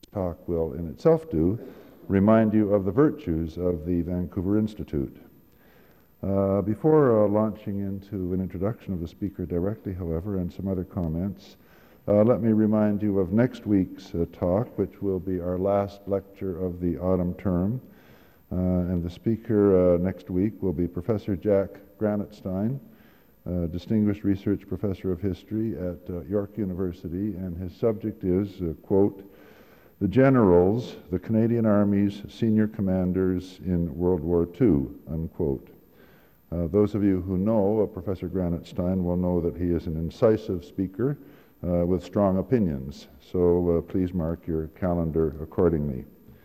talk will in itself do, remind you of the virtues of the Vancouver Institute. Before launching into an introduction of the speaker directly, however, and some other comments, let me remind you of next week's talk, which will be our last lecture of the autumn term. And the speaker next week will be Professor Jack Granatstein, Distinguished Research Professor of History at York University, and his subject is, quote, "The Generals, the Canadian Army's Senior Commanders in World War II," unquote. Those of you who know Professor Granatstein will know that he is an incisive speaker with strong opinions, so please mark your calendar accordingly.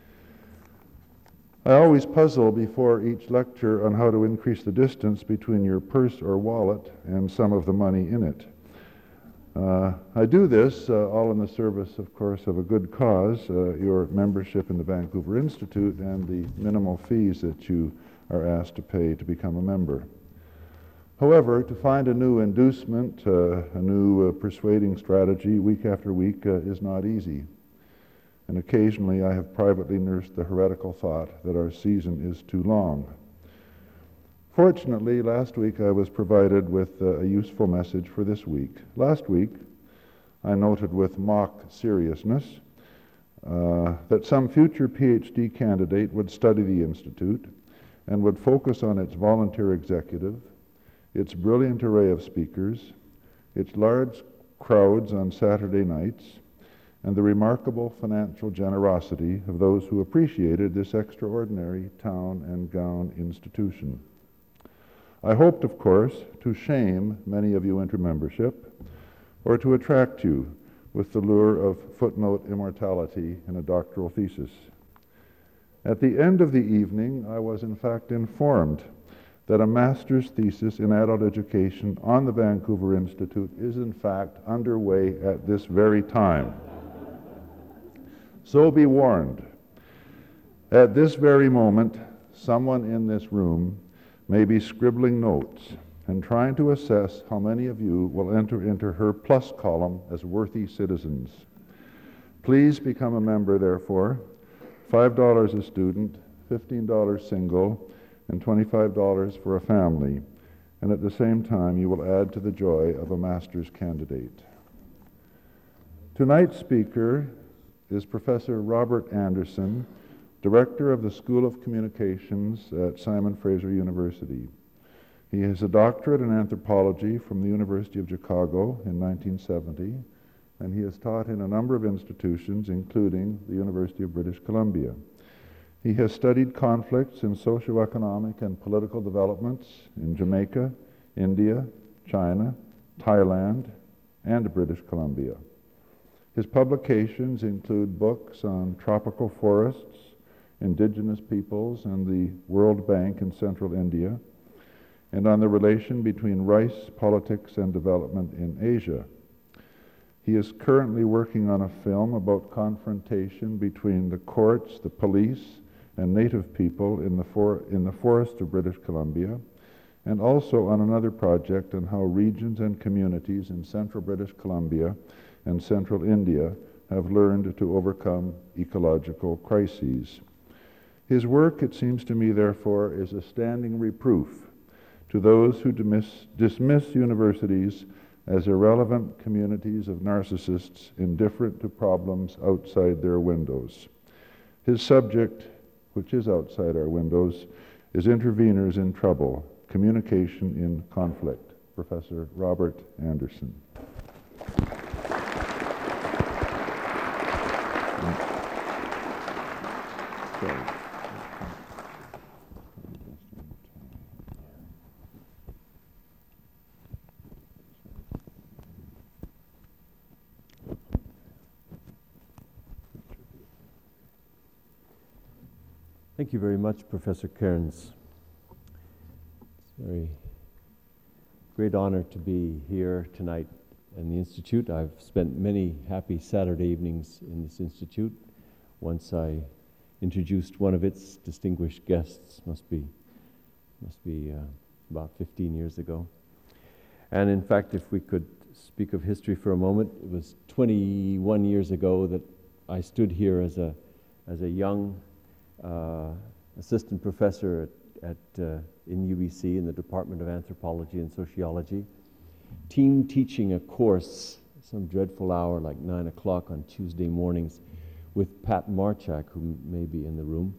I always puzzle before each lecture on how to increase the distance between your purse or wallet and some of the money in it. I do this all in the service, of course, of a good cause, your membership in the Vancouver Institute and the minimal fees that you are asked to pay to become a member. However, to find a new inducement, a new persuading strategy week after week is not easy. And occasionally I have privately nursed the heretical thought that our season is too long. Fortunately, last week I was provided with a useful message for this week. Last week, I noted with mock seriousness that some future PhD candidate would study the Institute and would focus on its volunteer executive, its brilliant array of speakers, its large crowds on Saturday nights, and the remarkable financial generosity of those who appreciated this extraordinary town and gown institution. I hoped, of course, to shame many of you into membership, or to attract you with the lure of footnote immortality in a doctoral thesis. At the end of the evening, I was in fact informed that a master's thesis in adult education on the Vancouver Institute is in fact underway at this very time. So be warned. At this very moment, someone in this room may be scribbling notes and trying to assess how many of you will enter into her plus column as worthy citizens. Please become a member, therefore. $5 a student, $15 single, and $25 for a family. And at the same time, you will add to the joy of a master's candidate. Tonight's speaker is Professor Robert Anderson, Director of the School of Communications at Simon Fraser University. He has a doctorate in anthropology from the University of Chicago in 1970, and he has taught in a number of institutions, including the University of British Columbia. He has studied conflicts in socioeconomic and political developments in Jamaica, India, China, Thailand, and British Columbia. His publications include books on tropical forests, indigenous peoples, and the World Bank in central India, and on the relation between rice, politics, and development in Asia. He is currently working on a film about confrontation between the courts, the police, and native people in the forest of British Columbia, and also on another project on how regions and communities in central British Columbia and central India have learned to overcome ecological crises. His work, it seems to me, therefore, is a standing reproof to those who dismiss universities as irrelevant communities of narcissists indifferent to problems outside their windows. His subject, which is outside our windows, is interveners in trouble, communication in conflict. Professor Robert Anderson. Thank you very much, Professor Cairns. It's a very great honor to be here tonight in the Institute. I've spent many happy Saturday evenings in this Institute. Once I introduced one of its distinguished guests, must be about 15 years ago. And in fact, if we could speak of history for a moment, it was 21 years ago that I stood here as a young assistant professor in UBC in the Department of Anthropology and Sociology, teaching a course some dreadful hour like 9 o'clock on Tuesday mornings with Pat Marchak, who may be in the room.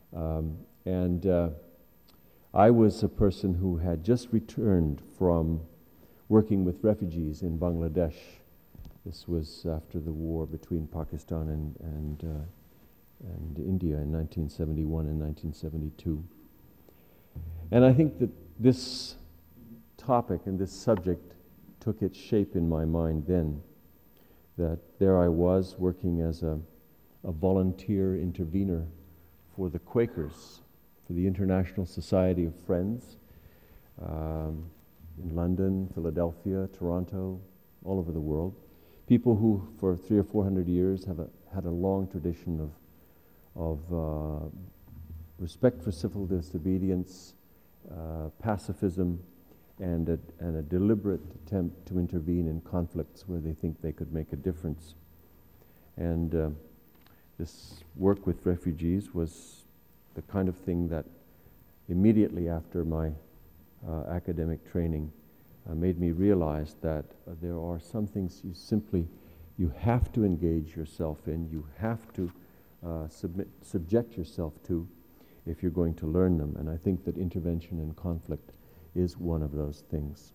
I was a person who had just returned from working with refugees in Bangladesh. This was after the war between Pakistan and India in 1971 and 1972. And I think that this topic and this subject took its shape in my mind then, that there I was working as a volunteer intervener for the Quakers, for the International Society of Friends, in London, Philadelphia, Toronto, all over the world. People who, for 300 or 400 years, have had a long tradition of respect for civil disobedience, pacifism, and a deliberate attempt to intervene in conflicts where they think they could make a difference. And this work with refugees was the kind of thing that immediately after my academic training made me realize that there are some things you have to engage yourself in, you have to subject yourself to if you're going to learn them. And I think that intervention in conflict is one of those things.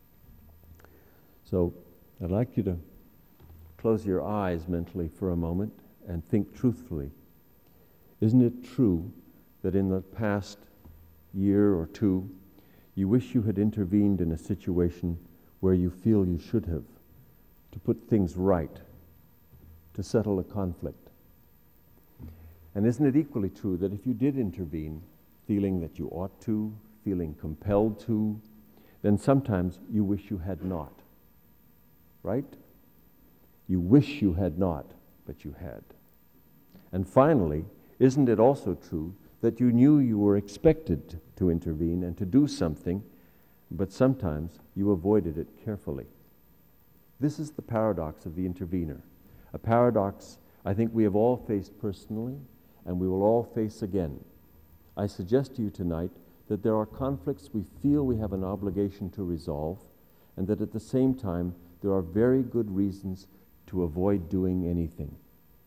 So I'd like you to close your eyes mentally for a moment and think truthfully. Isn't it true that in the past year or two, you wish you had intervened in a situation where you feel you should have, to put things right, to settle a conflict? And isn't it equally true that if you did intervene, feeling that you ought to, feeling compelled to, then sometimes you wish you had not, right? You wish you had not, but you had. And finally, isn't it also true that you knew you were expected to intervene and to do something, but sometimes you avoided it carefully? This is the paradox of the intervener, a paradox I think we have all faced personally, and we will all face again. I suggest to you tonight that there are conflicts we feel we have an obligation to resolve, and that at the same time there are very good reasons to avoid doing anything.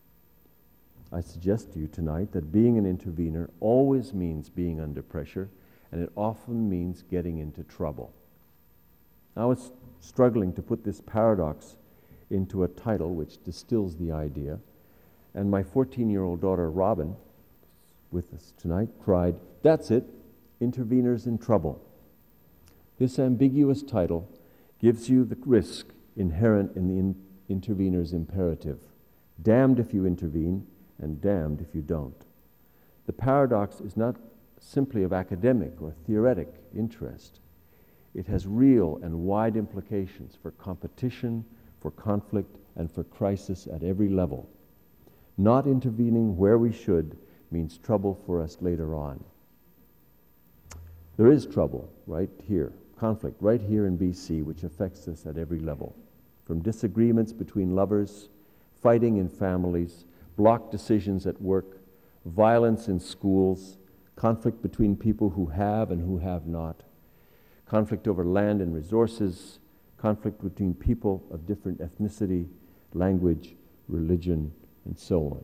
I suggest to you tonight that being an intervener always means being under pressure, and it often means getting into trouble. I was struggling to put this paradox into a title which distills the idea, and my 14-year-old daughter, Robin, with us tonight, cried, "That's it, interveners in trouble." This ambiguous title gives you the risk inherent in the intervener's imperative. Damned if you intervene, and damned if you don't. The paradox is not simply of academic or theoretic interest. It has real and wide implications for competition, for conflict, and for crisis at every level. Not intervening where we should means trouble for us later on. There is trouble right here, conflict right here in BC, which affects us at every level. From disagreements between lovers, fighting in families, block decisions at work, violence in schools, conflict between people who have and who have not, conflict over land and resources, conflict between people of different ethnicity, language, religion, and so on.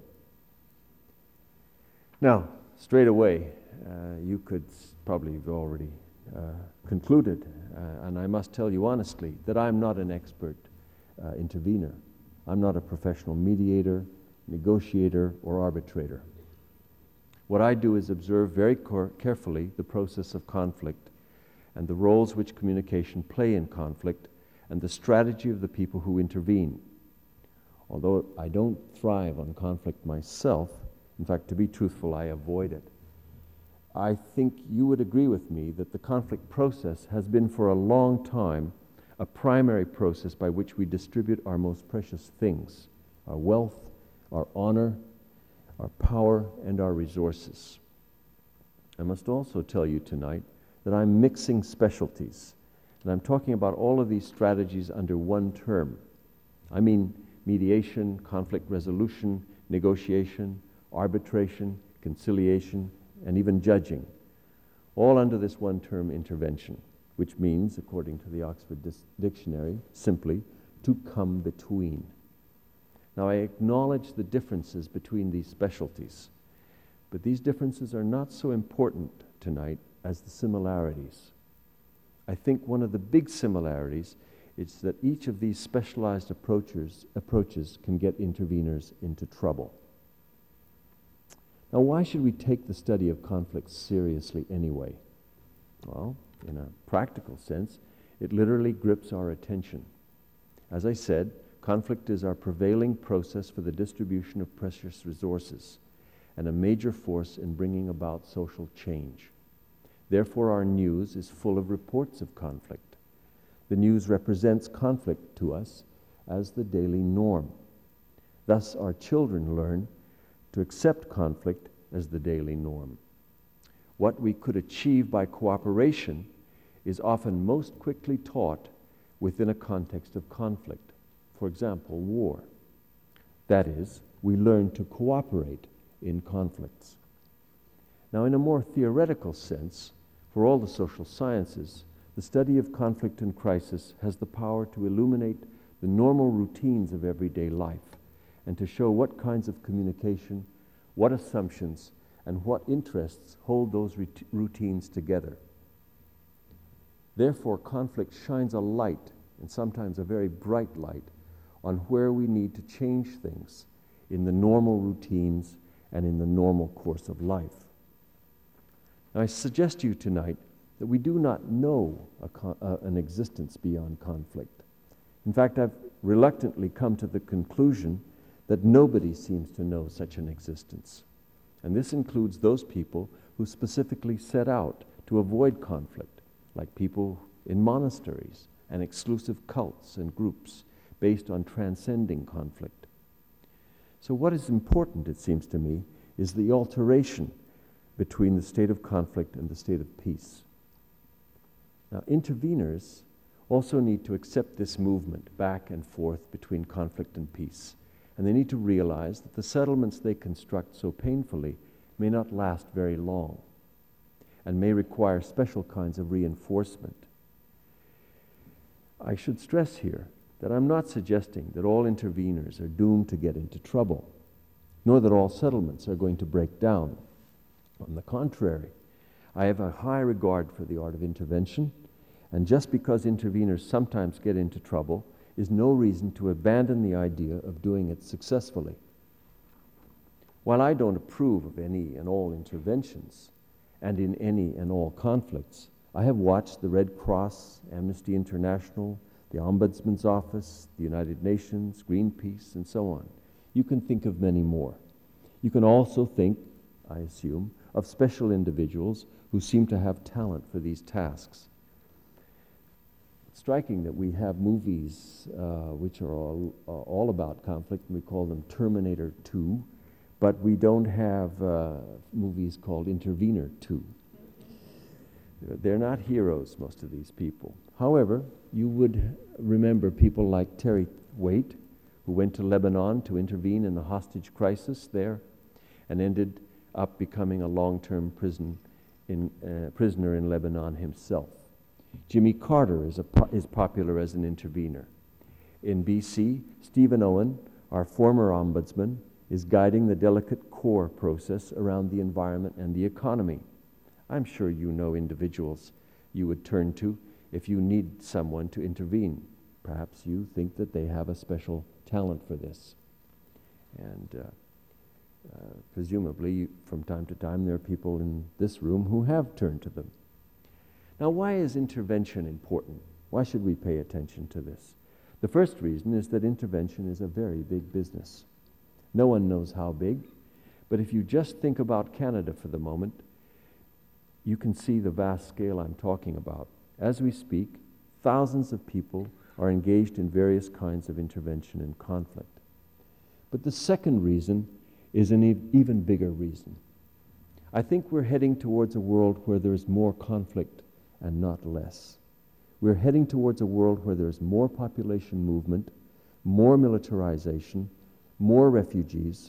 Now, straight away, you could probably have already concluded, and I must tell you honestly, that I'm not an expert intervener. I'm not a professional mediator, negotiator, or arbitrator. What I do is observe very carefully the process of conflict and the roles which communication play in conflict and the strategy of the people who intervene. Although I don't thrive on conflict myself, in fact, to be truthful, I avoid it. I think you would agree with me that the conflict process has been for a long time a primary process by which we distribute our most precious things, our wealth, our honor, our power, and our resources. I must also tell you tonight that I'm mixing specialties, and I'm talking about all of these strategies under one term. I mean mediation, conflict resolution, negotiation, arbitration, conciliation, and even judging, all under this one term, intervention, which means, according to the Oxford Dictionary, simply to come between. Now, I acknowledge the differences between these specialties, but these differences are not so important tonight as the similarities. I think one of the big similarities is that each of these specialized approaches can get interveners into trouble. Now, why should we take the study of conflict seriously anyway? Well, in a practical sense, it literally grips our attention. As I said, conflict is our prevailing process for the distribution of precious resources and a major force in bringing about social change. Therefore, our news is full of reports of conflict. The news represents conflict to us as the daily norm. Thus, our children learn to accept conflict as the daily norm. What we could achieve by cooperation is often most quickly taught within a context of conflict. For example, war. That is, we learn to cooperate in conflicts. Now, in a more theoretical sense, for all the social sciences, the study of conflict and crisis has the power to illuminate the normal routines of everyday life and to show what kinds of communication, what assumptions, and what interests hold those routines together. Therefore, conflict shines a light, and sometimes a very bright light, on where we need to change things in the normal routines and in the normal course of life. Now, I suggest to you tonight that we do not know an existence beyond conflict. In fact, I've reluctantly come to the conclusion that nobody seems to know such an existence. And this includes those people who specifically set out to avoid conflict, like people in monasteries and exclusive cults and groups based on transcending conflict. So what is important, it seems to me, is the alteration between the state of conflict and the state of peace. Now, interveners also need to accept this movement back and forth between conflict and peace, and they need to realize that the settlements they construct so painfully may not last very long and may require special kinds of reinforcement. I should stress here that I'm not suggesting that all interveners are doomed to get into trouble, nor that all settlements are going to break down. On the contrary, I have a high regard for the art of intervention, and just because interveners sometimes get into trouble is no reason to abandon the idea of doing it successfully. While I don't approve of any and all interventions and in any and all conflicts, I have watched the Red Cross, Amnesty International, the Ombudsman's Office, the United Nations, Greenpeace, and so on. You can think of many more. You can also think, I assume, of special individuals who seem to have talent for these tasks. It's striking that we have movies which are all about conflict, and we call them Terminator 2, but we don't have movies called Intervener 2. They're not heroes, most of these people. However, you would remember people like Terry Waite, who went to Lebanon to intervene in the hostage crisis there and ended up becoming a long-term prisoner in Lebanon himself. Jimmy Carter is popular as an intervener. In BC, Stephen Owen, our former ombudsman, is guiding the delicate core process around the environment and the economy. I'm sure you know individuals you would turn to if you need someone to intervene. Perhaps you think that they have a special talent for this. And presumably, from time to time, there are people in this room who have turned to them. Now, why is intervention important? Why should we pay attention to this? The first reason is that intervention is a very big business. No one knows how big, but if you just think about Canada for the moment, you can see the vast scale I'm talking about. As we speak, thousands of people are engaged in various kinds of intervention and conflict. But the second reason is an even bigger reason. I think we're heading towards a world where there's more conflict and not less. We're heading towards a world where there's more population movement, more militarization, more refugees,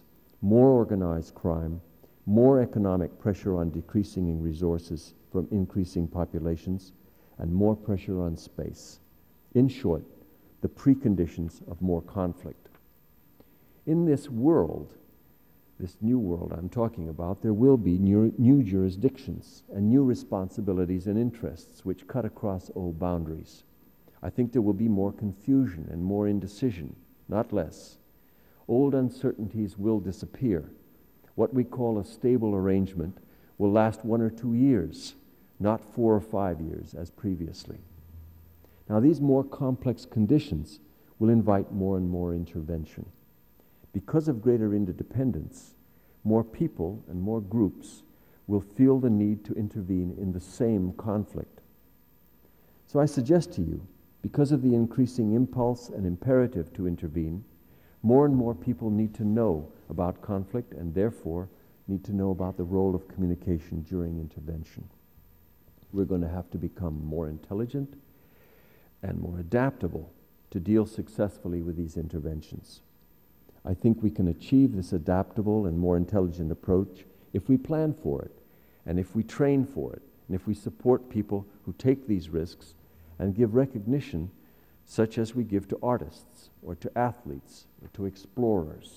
more organized crime, more economic pressure on decreasing resources from increasing populations, and more pressure on space. In short, the preconditions of more conflict. In this world, this new world I'm talking about, there will be new jurisdictions and new responsibilities and interests which cut across old boundaries. I think there will be more confusion and more indecision, not less. Old uncertainties will disappear. What we call a stable arrangement will last 1 or 2 years, not 4 or 5 years as previously. Now, these more complex conditions will invite more and more intervention. Because of greater interdependence, more people and more groups will feel the need to intervene in the same conflict. So I suggest to you, because of the increasing impulse and imperative to intervene, more and more people need to know about conflict and therefore need to know about the role of communication during intervention. We're going to have to become more intelligent and more adaptable to deal successfully with these interventions. I think we can achieve this adaptable and more intelligent approach if we plan for it, and if we train for it, and if we support people who take these risks and give recognition such as we give to artists or to athletes or to explorers.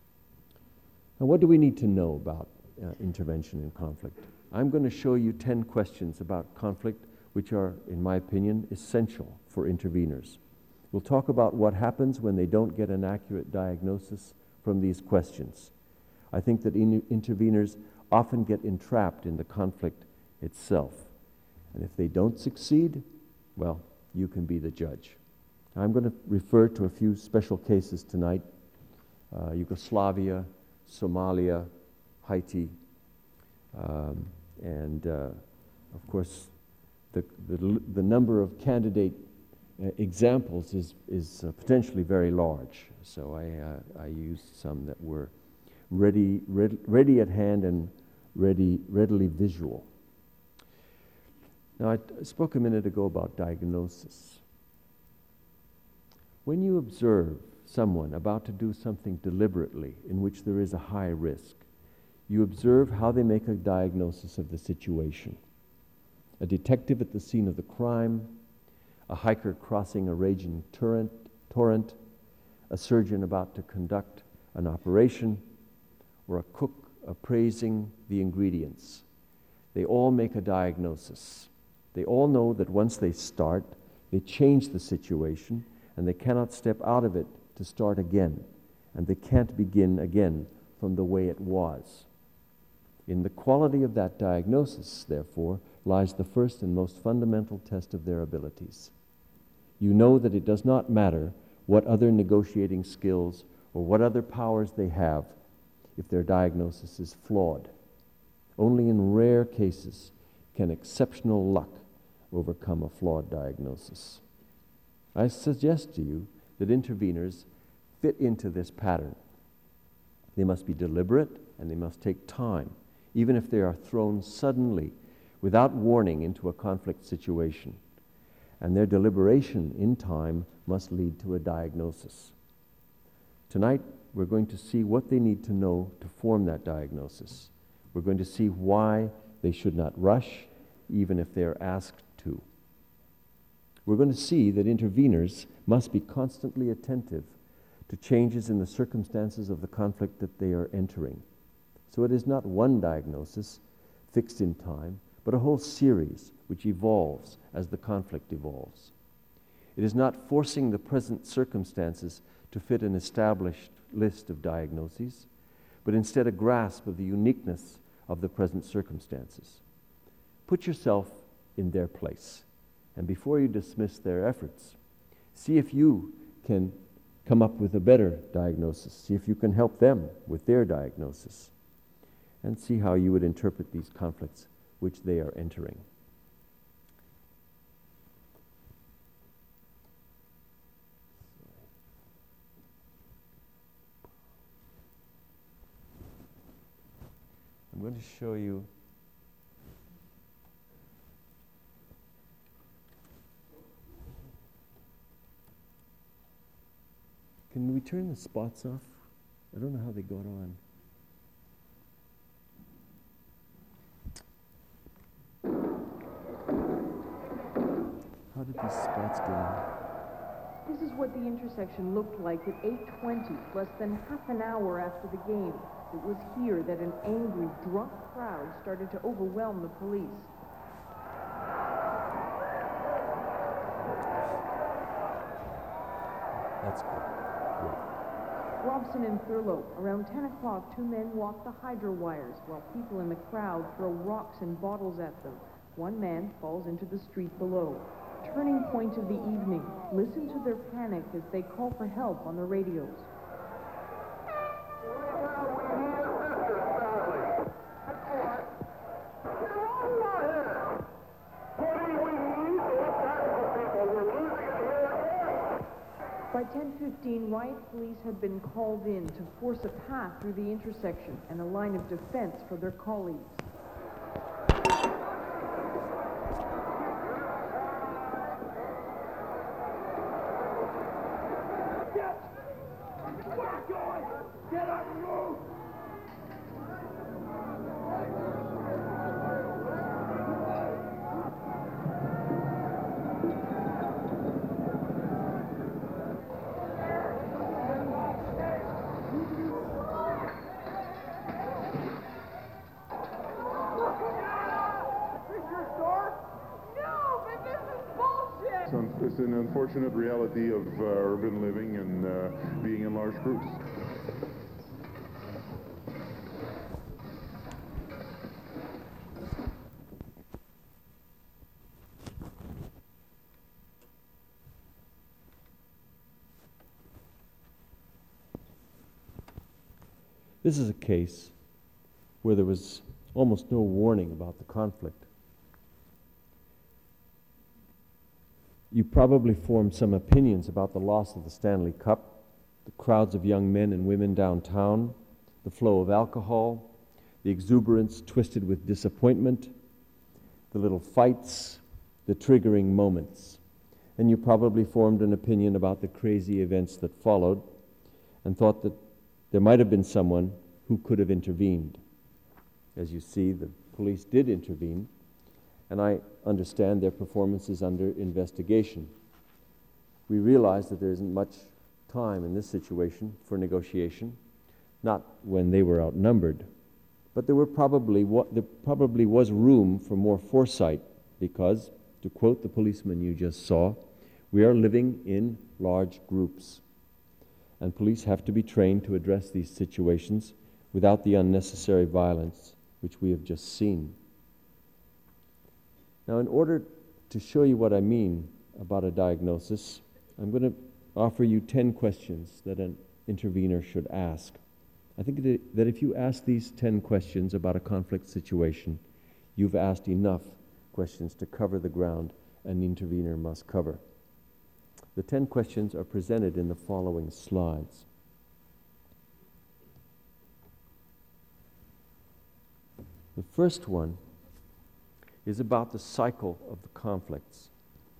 Now, what do we need to know about intervention in conflict? I'm going to show you 10 questions about conflict which are, in my opinion, essential for interveners. We'll talk about what happens when they don't get an accurate diagnosis from these questions. I think that interveners often get entrapped in the conflict itself. And if they don't succeed, well, you can be the judge. I'm going to refer to a few special cases tonight. Yugoslavia, Somalia, Haiti, and of course the number of candidate examples is potentially very large. So I used some that were ready at hand and readily visual. Now, I spoke a minute ago about diagnosis. When you observe someone about to do something deliberately in which there is a high risk, you observe how they make a diagnosis of the situation. A detective at the scene of the crime, a hiker crossing a raging torrent, a surgeon about to conduct an operation, or a cook appraising the ingredients. They all make a diagnosis. They all know that once they start, they change the situation, and they cannot step out of it to start again, and they can't begin again from the way it was. In the quality of that diagnosis, therefore, lies the first and most fundamental test of their abilities. You know that it does not matter what other negotiating skills or what other powers they have if their diagnosis is flawed. Only in rare cases can exceptional luck overcome a flawed diagnosis. I suggest to you that interveners fit into this pattern. They must be deliberate and they must take time, even if they are thrown suddenly, without warning, into a conflict situation. And their deliberation in time must lead to a diagnosis. Tonight, we're going to see what they need to know to form that diagnosis. We're going to see why they should not rush, even if they're asked to. We're going to see that interveners must be constantly attentive to changes in the circumstances of the conflict that they are entering. So it is not one diagnosis fixed in time, but a whole series which evolves as the conflict evolves. It is not forcing the present circumstances to fit an established list of diagnoses, but instead a grasp of the uniqueness of the present circumstances. Put yourself in their place, and before you dismiss their efforts, see if you can come up with a better diagnosis. See if you can help them with their diagnosis, and see how you would interpret these conflicts which they are entering. I'm going to show you Can we turn the spots off? I don't know how they got on. did these spots get in? This is what the intersection looked like at 8:20, less than half an hour after the game. It was here that an angry, drunk crowd started to overwhelm the police. That's good. Robson and Thurlow. Around 10 o'clock, two men walk the hydro wires while people in the crowd throw rocks and bottles at them. One man falls into the street below. Turning point of the evening. Listen to their panic as they call for help on the radios. By 10:15, riot police had been called in to force a path through the intersection and a line of defense for their colleagues. Get up and move! It's an unfortunate reality of urban living and being in large groups. This is a case where there was almost no warning about the conflict. You probably formed some opinions about the loss of the Stanley Cup, the crowds of young men and women downtown, the flow of alcohol, the exuberance twisted with disappointment, the little fights, the triggering moments. And you probably formed an opinion about the crazy events that followed and thought that there might have been someone who could have intervened. As you see, the police did intervene, and I understand their performance is under investigation. We realize that there isn't much time in this situation for negotiation, not when they were outnumbered, but there probably was room for more foresight because, to quote the policeman you just saw, we are living in large groups, and police have to be trained to address these situations without the unnecessary violence which we have just seen. Now, in order to show you what I mean about a diagnosis, I'm going to offer you 10 questions that an intervener should ask. I think that if you ask these 10 questions about a conflict situation, you've asked enough questions to cover the ground an intervener must cover. The 10 questions are presented in the following slides. The first one is about the cycle of the conflicts.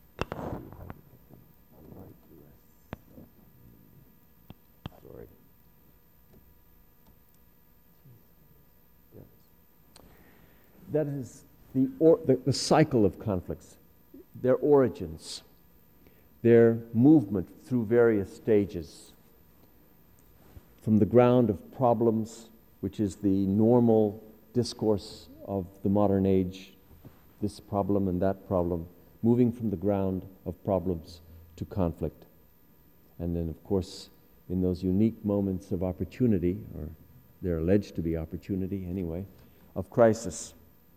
Sorry. That is the cycle of conflicts, their origins, their movement through various stages, from the ground of problems, which is the normal discourse of the modern age, this problem and that problem, moving from the ground of problems to conflict. And then, of course, in those unique moments of opportunity, or they're alleged to be opportunity anyway, of crisis.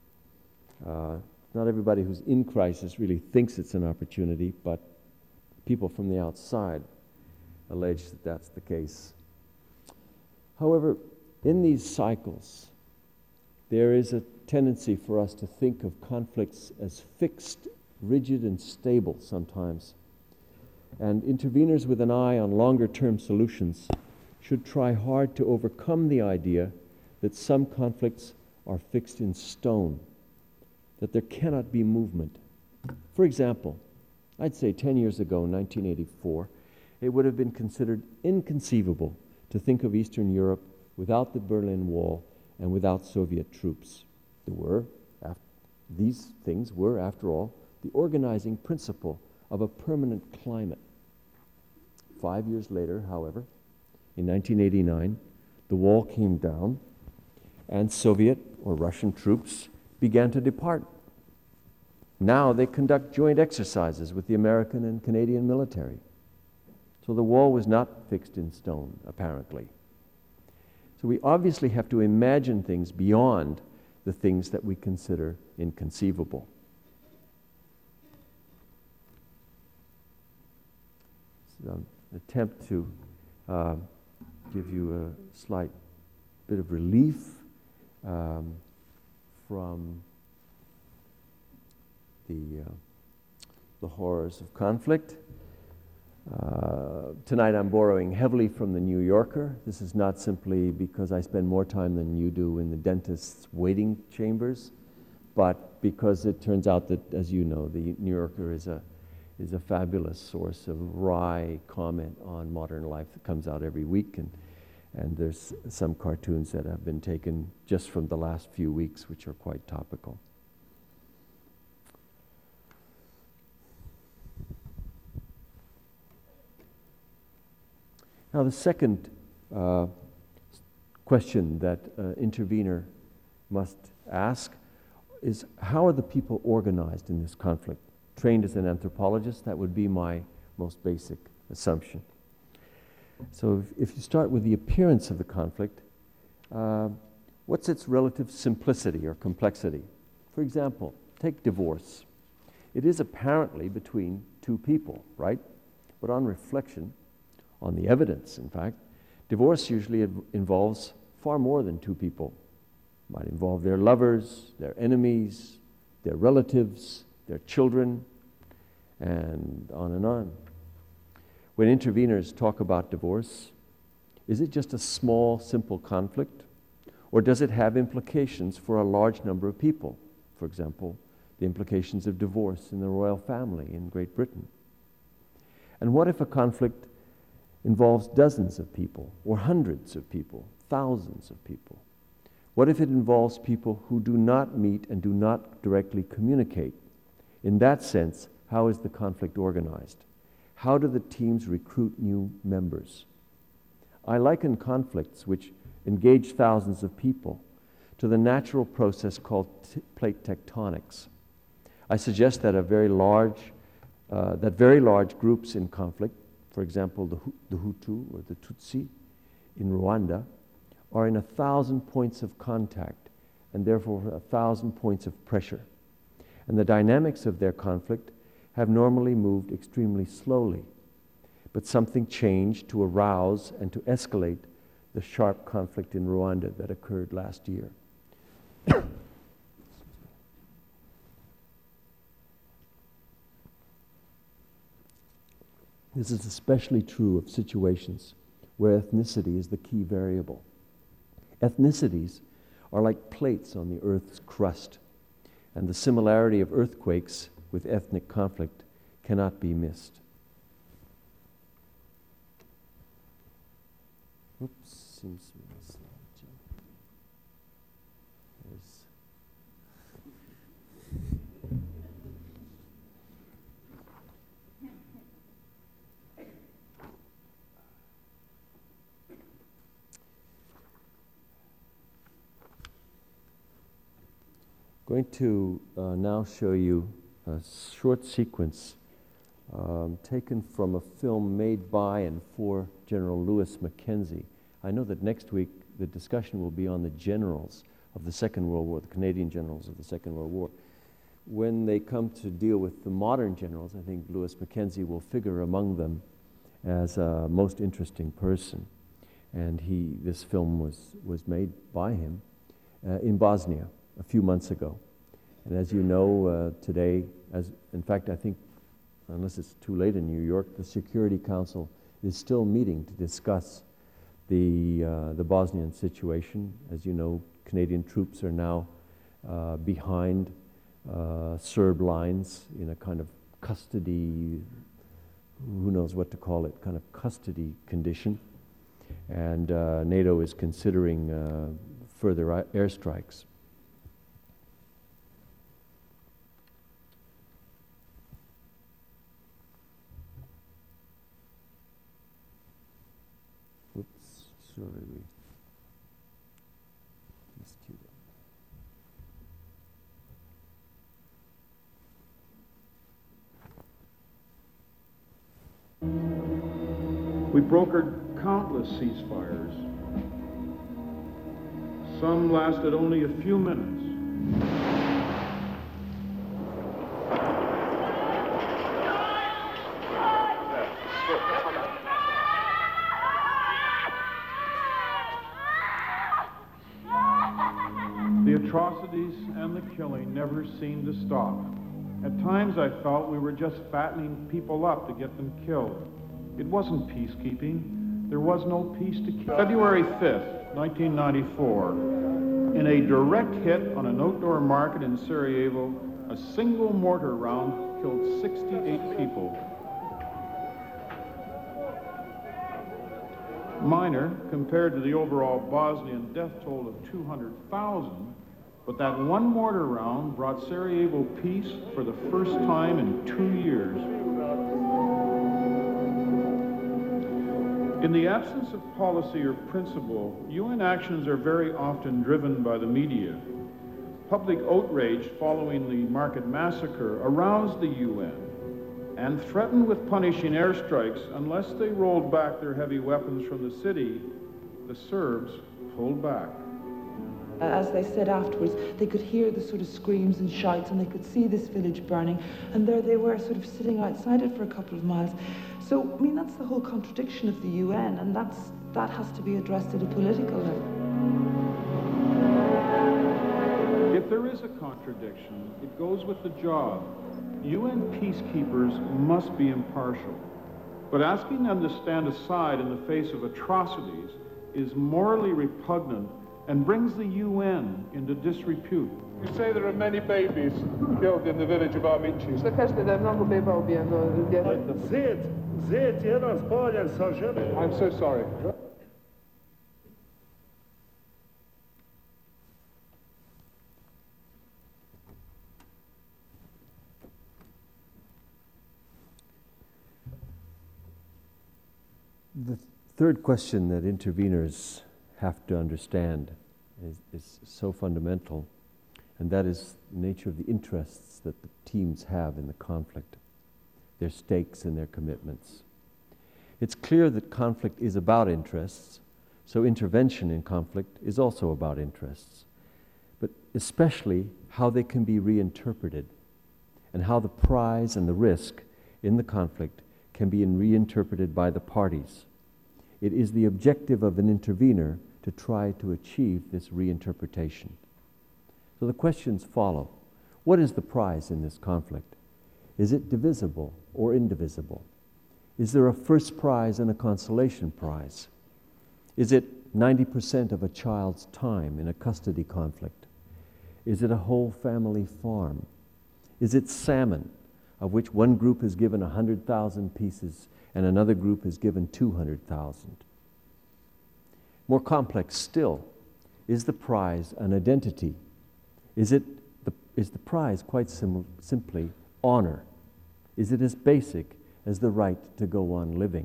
Not everybody who's in crisis really thinks it's an opportunity, but people from the outside allege that that's the case. However, in these cycles, there is a tendency for us to think of conflicts as fixed, rigid, and stable sometimes. And interveners with an eye on longer-term solutions should try hard to overcome the idea that some conflicts are fixed in stone, that there cannot be movement. For example, I'd say 10 years ago, 1984, it would have been considered inconceivable to think of Eastern Europe without the Berlin Wall and without Soviet troops. These things were, after all, the organizing principle of a permanent climate. 5 years later, however, in 1989, the wall came down and Soviet or Russian troops began to depart. Now they conduct joint exercises with the American and Canadian military. So the wall was not fixed in stone, apparently. So we obviously have to imagine things beyond the things that we consider inconceivable. So an attempt to give you a slight bit of relief from the horrors of conflict. Tonight I'm borrowing heavily from the New Yorker. This is not simply because I spend more time than you do in the dentist's waiting chambers, but because it turns out that, as you know, the New Yorker is a fabulous source of wry comment on modern life that comes out every week, and there's some cartoons that have been taken just from the last few weeks which are quite topical. Now, the second question that intervener must ask is, how are the people organized in this conflict? Trained as an anthropologist, that would be my most basic assumption. So if you start with the appearance of the conflict, what's its relative simplicity or complexity? For example, take divorce. It is apparently between two people, right? But on reflection, on the evidence, in fact, divorce usually involves far more than two people. It might involve their lovers, their enemies, their relatives, their children, and on and on. When interveners talk about divorce, is it just a small, simple conflict? Or does it have implications for a large number of people? For example, the implications of divorce in the royal family in Great Britain. And what if a conflict involves dozens of people, or hundreds of people, thousands of people? What if it involves people who do not meet and do not directly communicate? In that sense, how is the conflict organized? How do the teams recruit new members? I liken conflicts which engage thousands of people to the natural process called plate tectonics. I suggest that very large groups in conflict, for example, the Hutu or the Tutsi in Rwanda, are in 1,000 points of contact and therefore 1,000 points of pressure. And the dynamics of their conflict have normally moved extremely slowly. But something changed to arouse and to escalate the sharp conflict in Rwanda that occurred last year. This is especially true of situations where ethnicity is the key variable. Ethnicities are like plates on the Earth's crust, and the similarity of earthquakes with ethnic conflict cannot be missed. Oops, seems to be a slide. Going to now show you a short sequence taken from a film made by and for General Lewis Mackenzie. I know that next week the discussion will be on the generals of the Second World War, the Canadian generals of the Second World War. When they come to deal with the modern generals, I think Lewis Mackenzie will figure among them as a most interesting person. And this film was made by him in Bosnia a few months ago. And as you know, today, in fact, I think, unless it's too late in New York, the Security Council is still meeting to discuss the Bosnian situation. As you know, Canadian troops are now behind Serb lines in a kind of custody, who knows what to call it, kind of custody condition. And NATO is considering further airstrikes. surely miscue We brokered countless ceasefires. Some lasted only a few minutes. The atrocities and the killing never seemed to stop. At times I felt we were just fattening people up to get them killed. It wasn't peacekeeping. There was no peace to keep. February 5th, 1994, in a direct hit on an outdoor market in Sarajevo, a single mortar round killed 68 people. Minor compared to the overall Bosnian death toll of 200,000, but that one mortar round brought Sarajevo peace for the first time in 2 years. In the absence of policy or principle, UN actions are very often driven by the media. Public outrage following the market massacre aroused the UN and threatened with punishing airstrikes unless they rolled back their heavy weapons from the city. The Serbs pulled back. As they said afterwards, they could hear the sort of screams and shouts, and they could see this village burning, and there they were sort of sitting outside it for a couple of miles. So, I mean, that's the whole contradiction of the UN, and that has to be addressed at a political level. If there is a contradiction, it goes with the job. UN peacekeepers must be impartial, but asking them to stand aside in the face of atrocities is morally repugnant and brings the UN into disrepute. You say there are many babies killed in the village of Armici. Što kažete da je mnogo beba ubijeno? Zet jedan spaljen sa žene. I'm so sorry. The third question that interveners have to understand is so fundamental, and that is the nature of the interests that the teams have in the conflict, their stakes and their commitments. It's clear that conflict is about interests, so intervention in conflict is also about interests, but especially how they can be reinterpreted and how the prize and the risk in the conflict can be reinterpreted by the parties. It is the objective of an intervener to try to achieve this reinterpretation. So the questions follow. What is the prize in this conflict? Is it divisible or indivisible? Is there a first prize and a consolation prize? Is it 90% of a child's time in a custody conflict? Is it a whole family farm? Is it salmon, of which one group is given 100,000 pieces and another group is given 200,000? More complex still, is the prize an identity? Is the prize quite simply honor? Is it as basic as the right to go on living?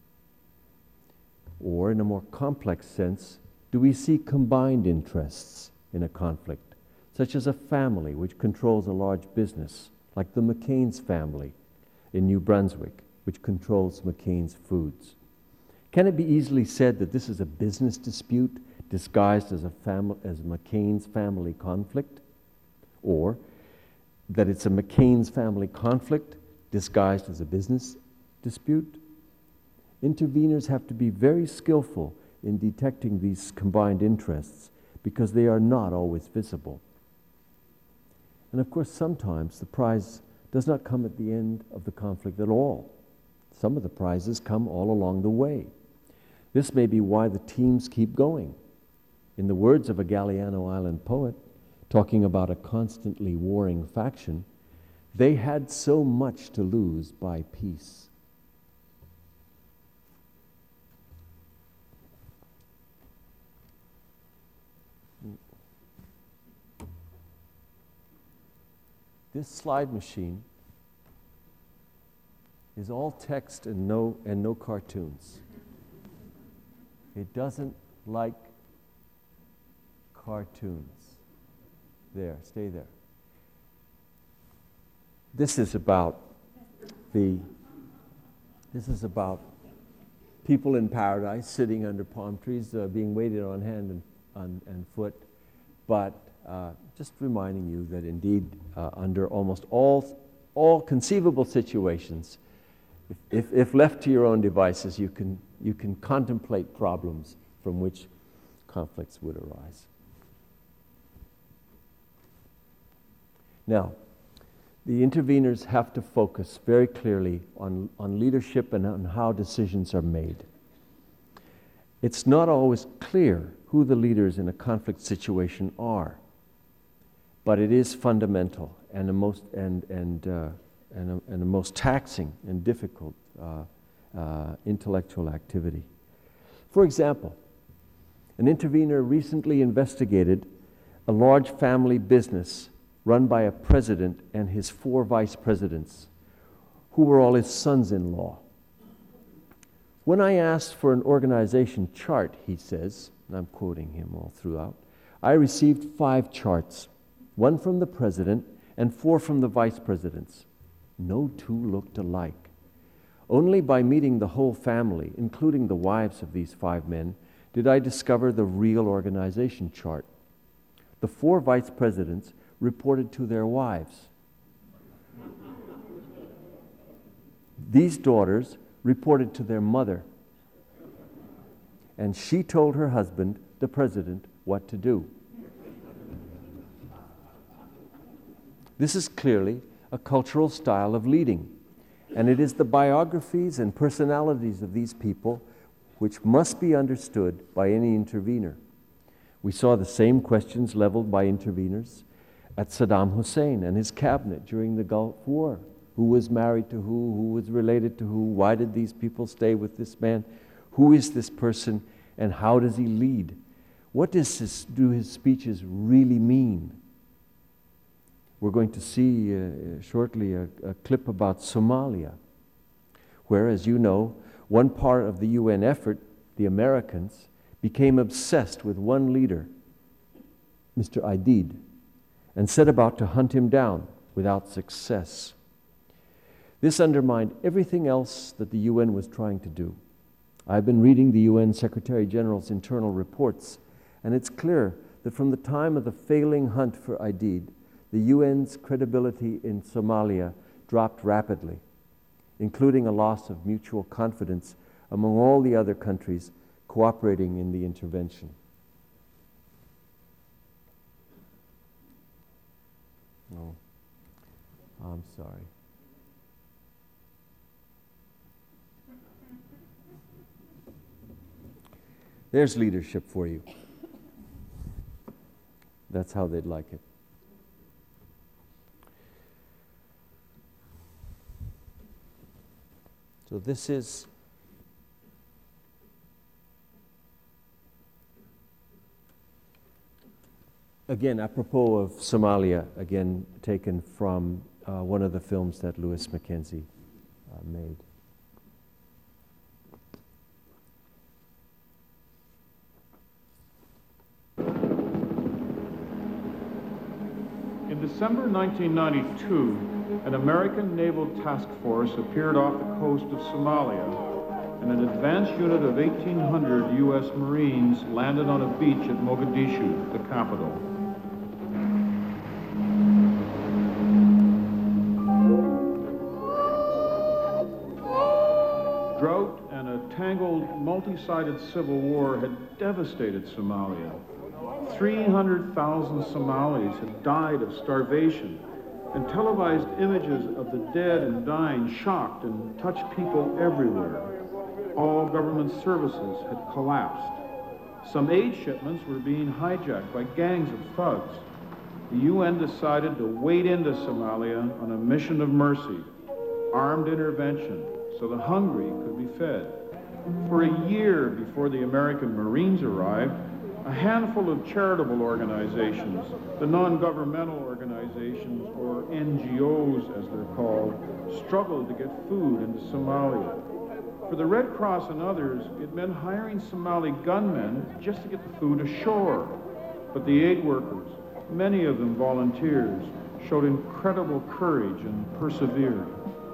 Or in a more complex sense, do we see combined interests in a conflict, such as a family which controls a large business, like the McCain's family in New Brunswick, which controls McCain's Foods? Can it be easily said that this is a business dispute disguised as McCain's family conflict? Or that it's a McCain's family conflict disguised as a business dispute? Interveners have to be very skillful in detecting these combined interests because they are not always visible. And of course, sometimes the prize does not come at the end of the conflict at all. Some of the prizes come all along the way. This may be why the teams keep going. In the words of a Galiano Island poet, talking about a constantly warring faction, they had so much to lose by peace. This slide machine is all text and no cartoons. It doesn't like cartoons. There, stay there. This is about people in paradise sitting under palm trees, being waited on hand and foot, but just reminding you that indeed under almost all conceivable situations, if left to your own devices, you can contemplate problems from which conflicts would arise. Now, the interveners have to focus very clearly on leadership and on how decisions are made. It's not always clear who the leaders in a conflict situation are, but it is fundamental and a most taxing and difficult intellectual activity. For example, an intervener recently investigated a large family business run by a president and his 4 vice presidents, who were all his sons-in-law. When I asked for an organization chart, he says, and I'm quoting him all throughout, I received 5 charts, 1 from the president and 4 from the vice presidents. No 2 looked alike. Only by meeting the whole family, including the wives of these 5 men, did I discover the real organization chart. The 4 vice presidents reported to their wives. These daughters reported to their mother. And she told her husband, the president, what to do. This is clearly a cultural style of leading, and it is the biographies and personalities of these people which must be understood by any intervener. We saw the same questions leveled by interveners at Saddam Hussein and his cabinet during the Gulf War. Who was married to who was related to who, why did these people stay with this man, who is this person, and how does he lead? What do his speeches really mean? We're going to see shortly a clip about Somalia, where, as you know, one part of the UN effort, the Americans, became obsessed with one leader, Mr. Aidid, and set about to hunt him down without success. This undermined everything else that the UN was trying to do. I've been reading the UN Secretary General's internal reports, and it's clear that from the time of the failing hunt for Aidid, the UN's credibility in Somalia dropped rapidly, including a loss of mutual confidence among all the other countries cooperating in the intervention. Oh, I'm sorry. There's leadership for you. That's how they'd like it. So this is again, apropos of Somalia, again taken from one of the films that Lewis Mackenzie made. In December 1992, an American naval task force appeared off the coast of Somalia, and an advanced unit of 1,800 U.S. Marines landed on a beach at Mogadishu, the capital. Drought and a tangled, multi-sided civil war had devastated Somalia. 300,000 Somalis had died of starvation, and televised images of the dead and dying shocked and touched people everywhere. All government services had collapsed. Some aid shipments were being hijacked by gangs of thugs. The UN decided to wade into Somalia on a mission of mercy, armed intervention, so the hungry could be fed. For a year before the American Marines arrived, a handful of charitable organizations, the non-governmental organizations, or NGOs as they're called, struggled to get food into Somalia. For the Red Cross and others, it meant hiring Somali gunmen just to get the food ashore. But the aid workers, many of them volunteers, showed incredible courage and persevered.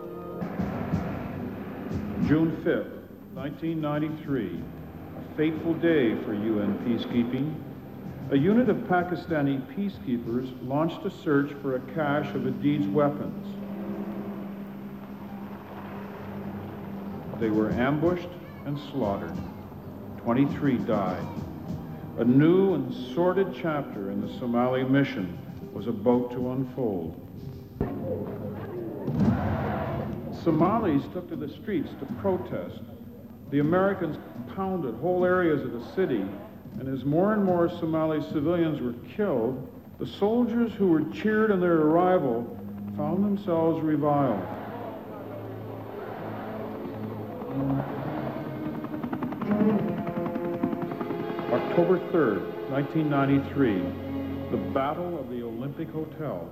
June 5th, 1993, a fateful day for UN peacekeeping. A unit of Pakistani peacekeepers launched a search for a cache of Aidid's weapons. They were ambushed and slaughtered. 23 died. A new and sordid chapter in the Somali mission was about to unfold. Somalis took to the streets to protest. The Americans pounded whole areas of the city, and as more and more Somali civilians were killed, the soldiers who were cheered on their arrival found themselves reviled. October 3rd, 1993, the Battle of the Olympic Hotel.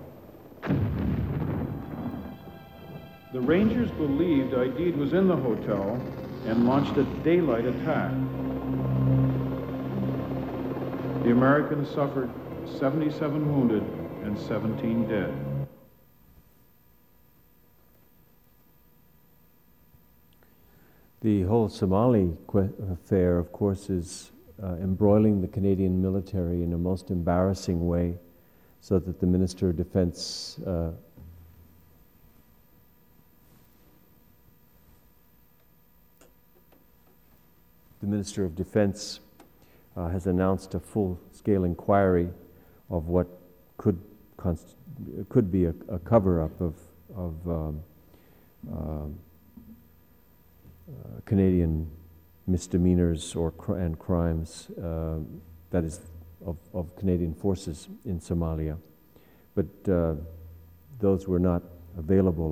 The Rangers believed Aidid was in the hotel and launched a daylight attack. The Americans suffered 77 wounded and 17 dead. The whole Somali affair, of course, is embroiling the Canadian military in a most embarrassing way, so that the Minister of Defense has announced a full-scale inquiry of what could be a cover-up of Canadian misdemeanors and crimes, that is, of Canadian forces in Somalia. But those were not available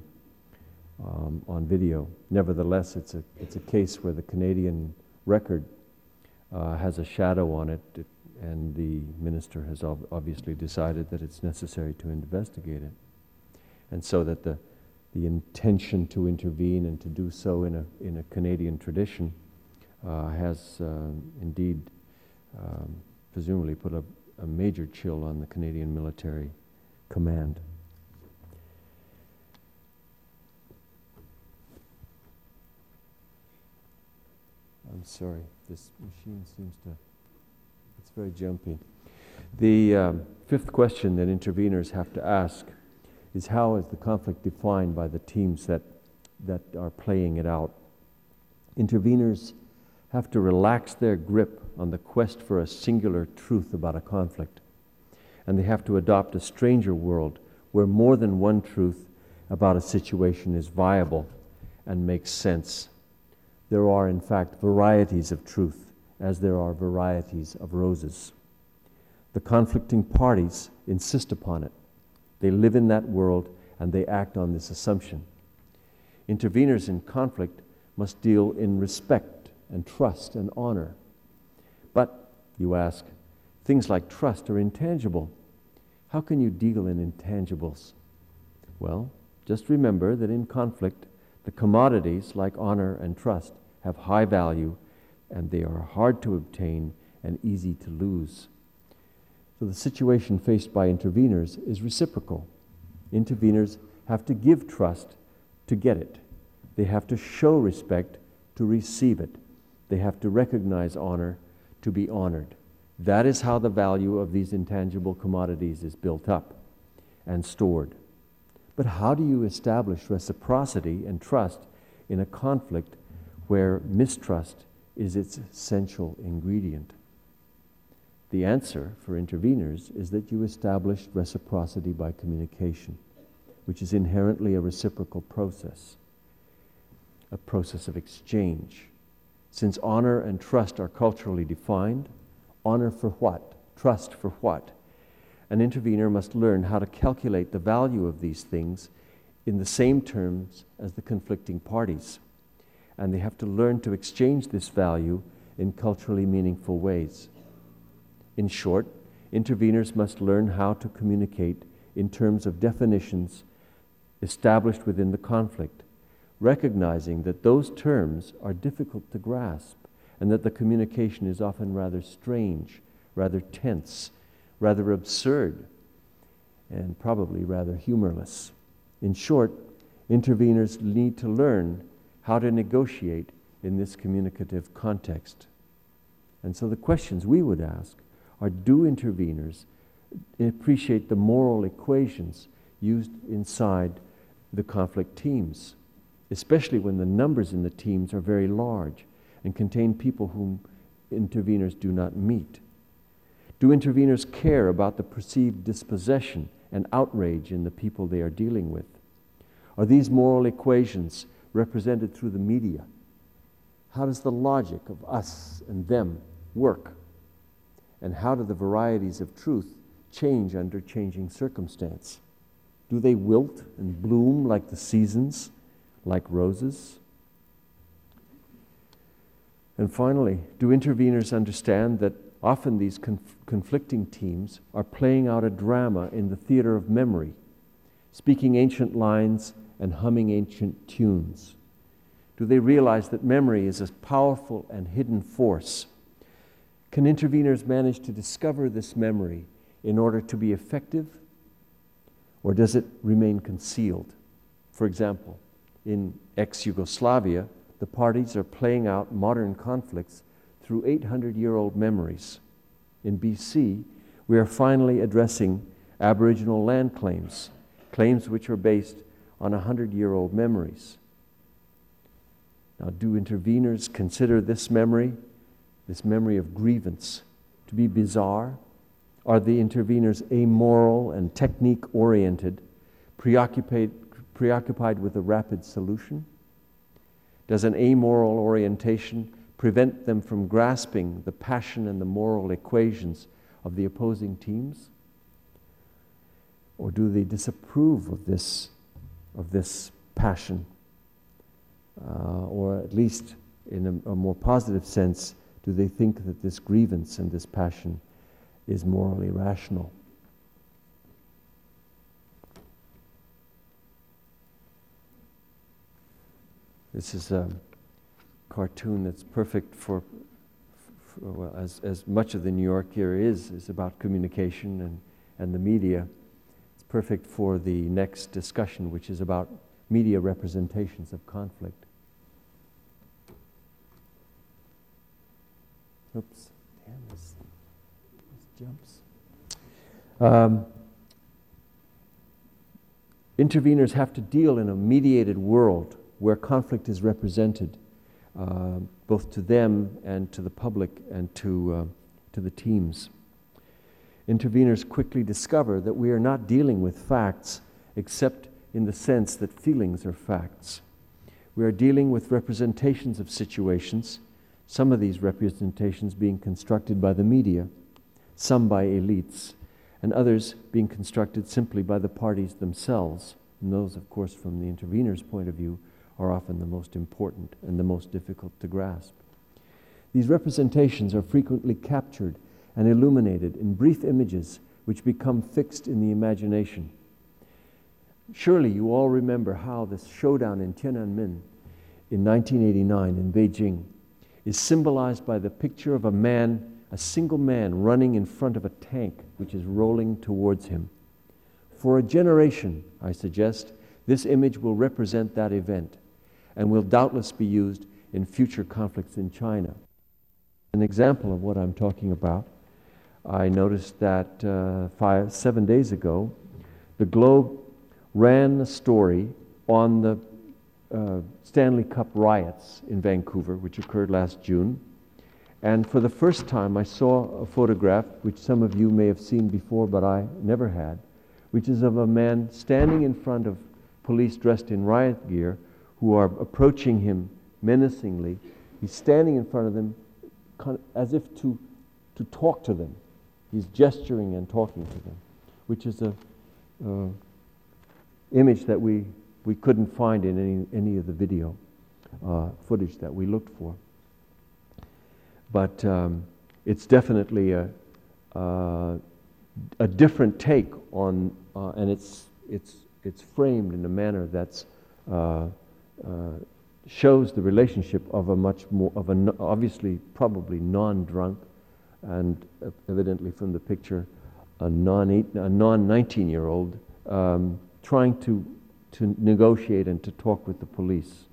on video. Nevertheless, it's a case where the Canadian record has a shadow on it, and the minister has obviously decided that it's necessary to investigate it, and so that the intention to intervene and to do so in a Canadian tradition has indeed presumably put a major chill on the Canadian military command. I'm sorry, this machine seems to, it's very jumpy. The fifth question that interveners have to ask is, how is the conflict defined by the teams that are playing it out? Interveners have to relax their grip on the quest for a singular truth about a conflict, and they have to adopt a stranger world where more than one truth about a situation is viable and makes sense. There are, in fact, varieties of truth, as there are varieties of roses. The conflicting parties insist upon it. They live in that world, and they act on this assumption. Interveners in conflict must deal in respect and trust and honor. But, you ask, things like trust are intangible. How can you deal in intangibles? Well, just remember that in conflict, the commodities like honor and trust have high value, and they are hard to obtain and easy to lose. So the situation faced by interveners is reciprocal. Interveners have to give trust to get it. They have to show respect to receive it. They have to recognize honor to be honored. That is how the value of these intangible commodities is built up and stored. But how do you establish reciprocity and trust in a conflict where mistrust is its essential ingredient? The answer for interveners is that you establish reciprocity by communication, which is inherently a reciprocal process, a process of exchange. Since honor and trust are culturally defined, honor for what? Trust for what? An intervener must learn how to calculate the value of these things in the same terms as the conflicting parties. And they have to learn to exchange this value in culturally meaningful ways. In short, interveners must learn how to communicate in terms of definitions established within the conflict, recognizing that those terms are difficult to grasp and that the communication is often rather strange, rather tense, rather absurd, and probably rather humorless. In short, interveners need to learn how to negotiate in this communicative context. And so the questions we would ask are, do interveners appreciate the moral equations used inside the conflict teams, especially when the numbers in the teams are very large and contain people whom interveners do not meet? Do interveners care about the perceived dispossession and outrage in the people they are dealing with? Are these moral equations represented through the media? How does the logic of us and them work? And how do the varieties of truth change under changing circumstance? Do they wilt and bloom like the seasons, like roses? And finally, do interveners understand that often these conflicting teams are playing out a drama in the theater of memory, speaking ancient lines and humming ancient tunes? Do they realize that memory is a powerful and hidden force? Can interveners manage to discover this memory in order to be effective, or does it remain concealed? For example, in ex-Yugoslavia, the parties are playing out modern conflicts through 800-year-old memories. In BC, we are finally addressing Aboriginal land claims, claims which are based on 100-year-old memories. Now, do interveners consider this memory of grievance, to be bizarre? Are the interveners amoral and technique-oriented, preoccupied with a rapid solution? Does an amoral orientation prevent them from grasping the passion and the moral equations of the opposing teams? Or do they disapprove of this passion? Or at least in a more positive sense, do they think that this grievance and this passion is morally rational? This is a cartoon that's perfect for well, as much of the New Yorker is about communication and the media. It's perfect for the next discussion, which is about media representations of conflict. Oops, damn, this jumps. Interveners have to deal in a mediated world where conflict is represented, both to them and to the public and to the teams. Interveners quickly discover that we are not dealing with facts except in the sense that feelings are facts. We are dealing with representations of situations, some of these representations being constructed by the media, some by elites, and others being constructed simply by the parties themselves. And those, of course, from the intervener's point of view, are often the most important and the most difficult to grasp. These representations are frequently captured and illuminated in brief images which become fixed in the imagination. Surely you all remember how this showdown in Tiananmen in 1989 in Beijing is symbolized by the picture of a single man running in front of a tank which is rolling towards him. For a generation, I suggest, this image will represent that event and will doubtless be used in future conflicts in China. An example of what I'm talking about, I noticed that 7 days ago, the Globe ran a story on the Stanley Cup riots in Vancouver, which occurred last June. And for the first time, I saw a photograph, which some of you may have seen before, but I never had, which is of a man standing in front of police dressed in riot gear who are approaching him menacingly. He's standing in front of them as if to talk to them. He's gesturing and talking to them, which is a image that we couldn't find in any of the video footage that we looked for. But it's definitely a different take on, and it's framed in a manner that's shows the relationship of a much more, obviously probably non-drunk, and evidently from the picture, a non-19-year-old trying to negotiate and to talk with the police.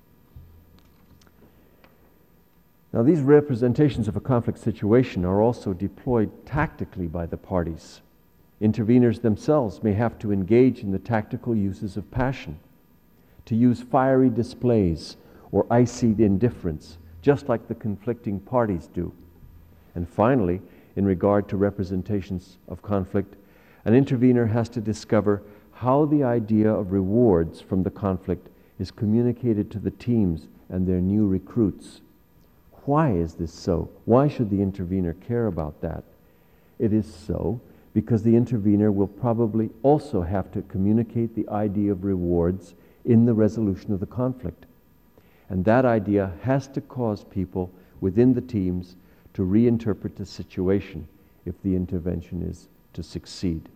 Now, these representations of a conflict situation are also deployed tactically by the parties. Interveners themselves may have to engage in the tactical uses of passion, to use fiery displays or icy indifference, just like the conflicting parties do. And finally, in regard to representations of conflict, an intervener has to discover how the idea of rewards from the conflict is communicated to the teams and their new recruits. Why is this so? Why should the intervener care about that? It is so because the intervener will probably also have to communicate the idea of rewards in the resolution of the conflict. And that idea has to cause people within the teams to reinterpret the situation if the intervention is to succeed.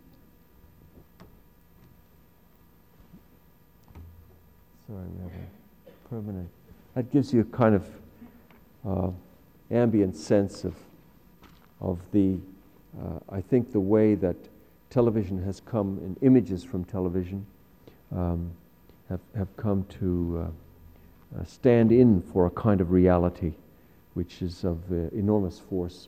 Sorry, we have a permanent. That gives you a kind of ambient sense of the, I think the way that television has come, and images from television have come to stand in for a kind of reality which is of enormous force.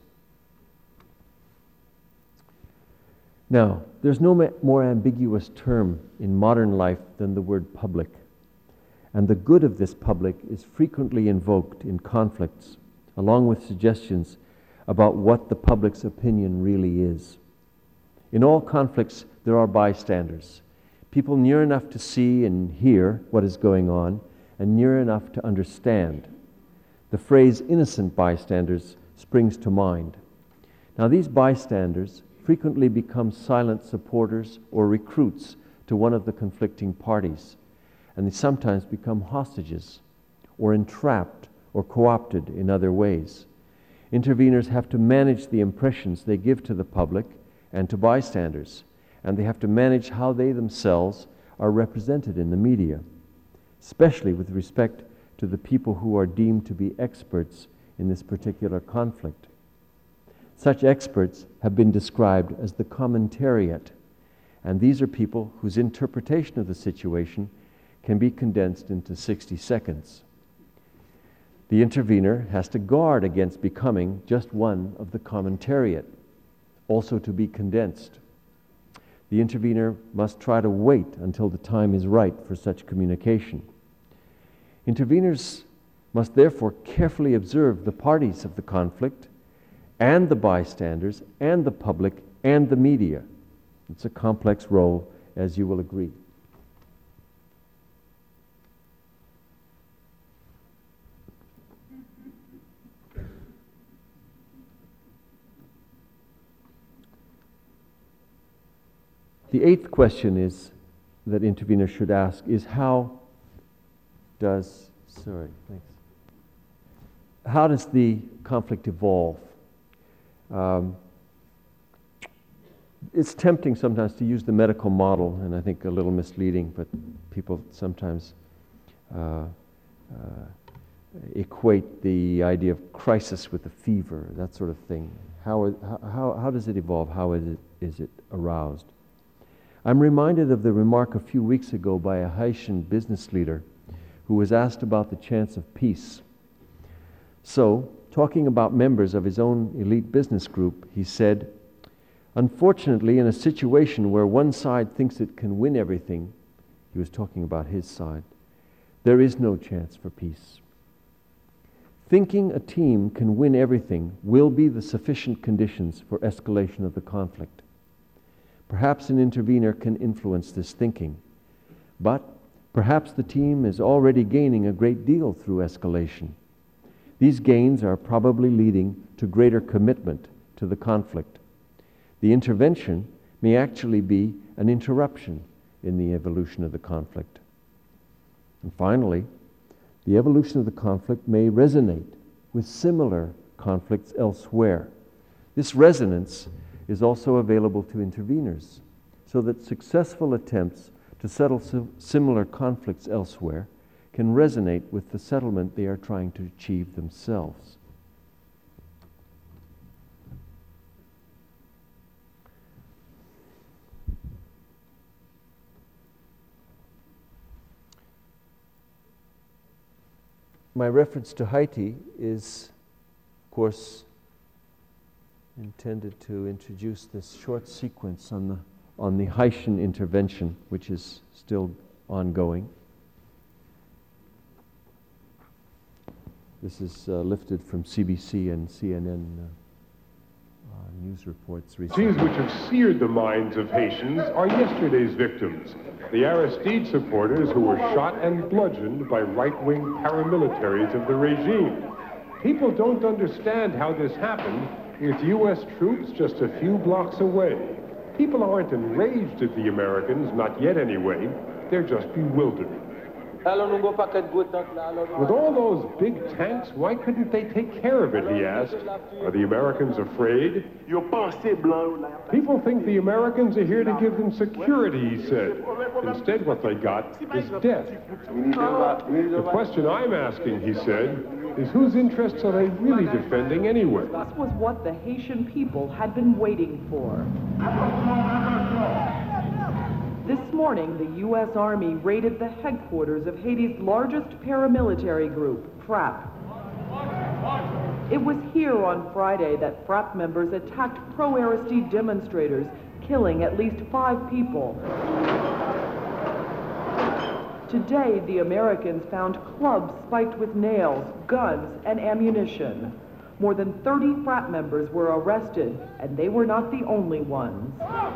Now, there's no more ambiguous term in modern life than the word public. And the good of this public is frequently invoked in conflicts, along with suggestions about what the public's opinion really is. In all conflicts, there are bystanders, people near enough to see and hear what is going on, and near enough to understand. The phrase innocent bystanders springs to mind. Now, these bystanders frequently become silent supporters or recruits to one of the conflicting parties, and they sometimes become hostages or entrapped or co-opted in other ways. Interveners have to manage the impressions they give to the public and to bystanders, and they have to manage how they themselves are represented in the media, especially with respect to the people who are deemed to be experts in this particular conflict. Such experts have been described as the commentariat, and these are people whose interpretation of the situation can be condensed into 60 seconds. The intervener has to guard against becoming just one of the commentariat, also to be condensed. The intervener must try to wait until the time is right for such communication. Interveners must therefore carefully observe the parties of the conflict and the bystanders and the public and the media. It's a complex role, as you will agree. The eighth question is that interveners should ask is how does the conflict evolve? It's tempting sometimes to use the medical model, and I think a little misleading, but people sometimes equate the idea of crisis with a fever, that sort of thing. How does it evolve? How is it aroused? I'm reminded of the remark a few weeks ago by a Haitian business leader who was asked about the chance of peace. So, talking about members of his own elite business group, he said, "Unfortunately, in a situation where one side thinks it can win everything," he was talking about his side, "there is no chance for peace. Thinking a team can win everything will be the sufficient conditions for escalation of the conflict. Perhaps an intervener can influence this thinking, but perhaps the team is already gaining a great deal through escalation. These gains are probably leading to greater commitment to the conflict. The intervention may actually be an interruption in the evolution of the conflict. And finally, the evolution of the conflict may resonate with similar conflicts elsewhere. This resonance is also available to interveners, so that successful attempts to settle similar conflicts elsewhere can resonate with the settlement they are trying to achieve themselves. My reference to Haiti is, of course, intended to introduce this short sequence on the Haitian intervention, which is still ongoing. This is lifted from CBC and CNN news reports recently. Scenes which have seared the minds of Haitians are yesterday's victims. The Aristide supporters who were shot and bludgeoned by right-wing paramilitaries of the regime. People don't understand how this happened with U.S. troops just a few blocks away. People aren't enraged at the Americans, not yet anyway. They're just bewildered. With all those big tanks, why couldn't they take care of it, he asked. Are the Americans afraid? People think the Americans are here to give them security, he said. Instead, what they got is death. The question I'm asking, he said, is whose interests are they really defending anyway? This was what the Haitian people had been waiting for. This morning, the U.S. Army raided the headquarters of Haiti's largest paramilitary group, FRAP. It was here on Friday that FRAP members attacked pro-Aristide demonstrators, killing at least 5 people. Today, the Americans found clubs spiked with nails, guns, and ammunition. More than 30 FRAP members were arrested, and they were not the only ones.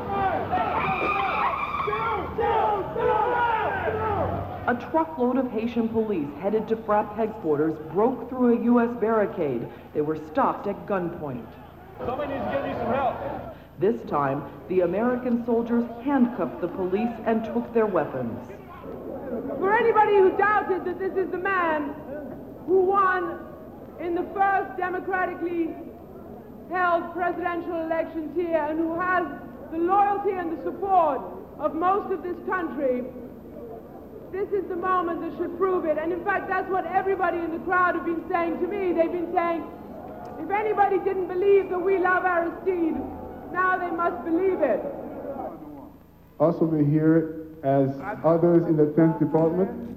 A truckload of Haitian police headed to FRAP headquarters broke through a U.S. barricade. They were stopped at gunpoint. Somebody needs to give me some help. This time, the American soldiers handcuffed the police and took their weapons. For anybody who doubted that this is the man who won in the first democratically held presidential elections here and who has the loyalty and the support of most of this country, this is the moment that should prove it. And in fact, that's what everybody in the crowd have been saying to me. They've been saying, if anybody didn't believe that we love Aristide, now they must believe it. Also be here as others in the 10th Department.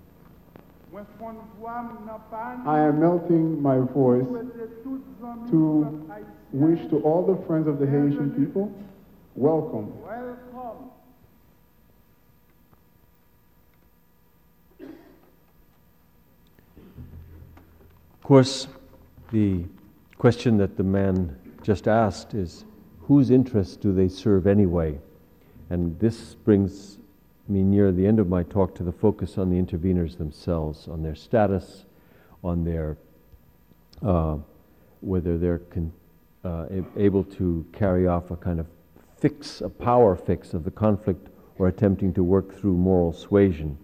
I am melting my voice to wish to all the friends of the Haitian people, welcome. Of course, the question that the man just asked is, whose interests do they serve anyway? And this brings me near the end of my talk to the focus on the interveners themselves, on their status, on their whether they're able to carry off a kind of fix, a power fix of the conflict, or attempting to work through moral suasion.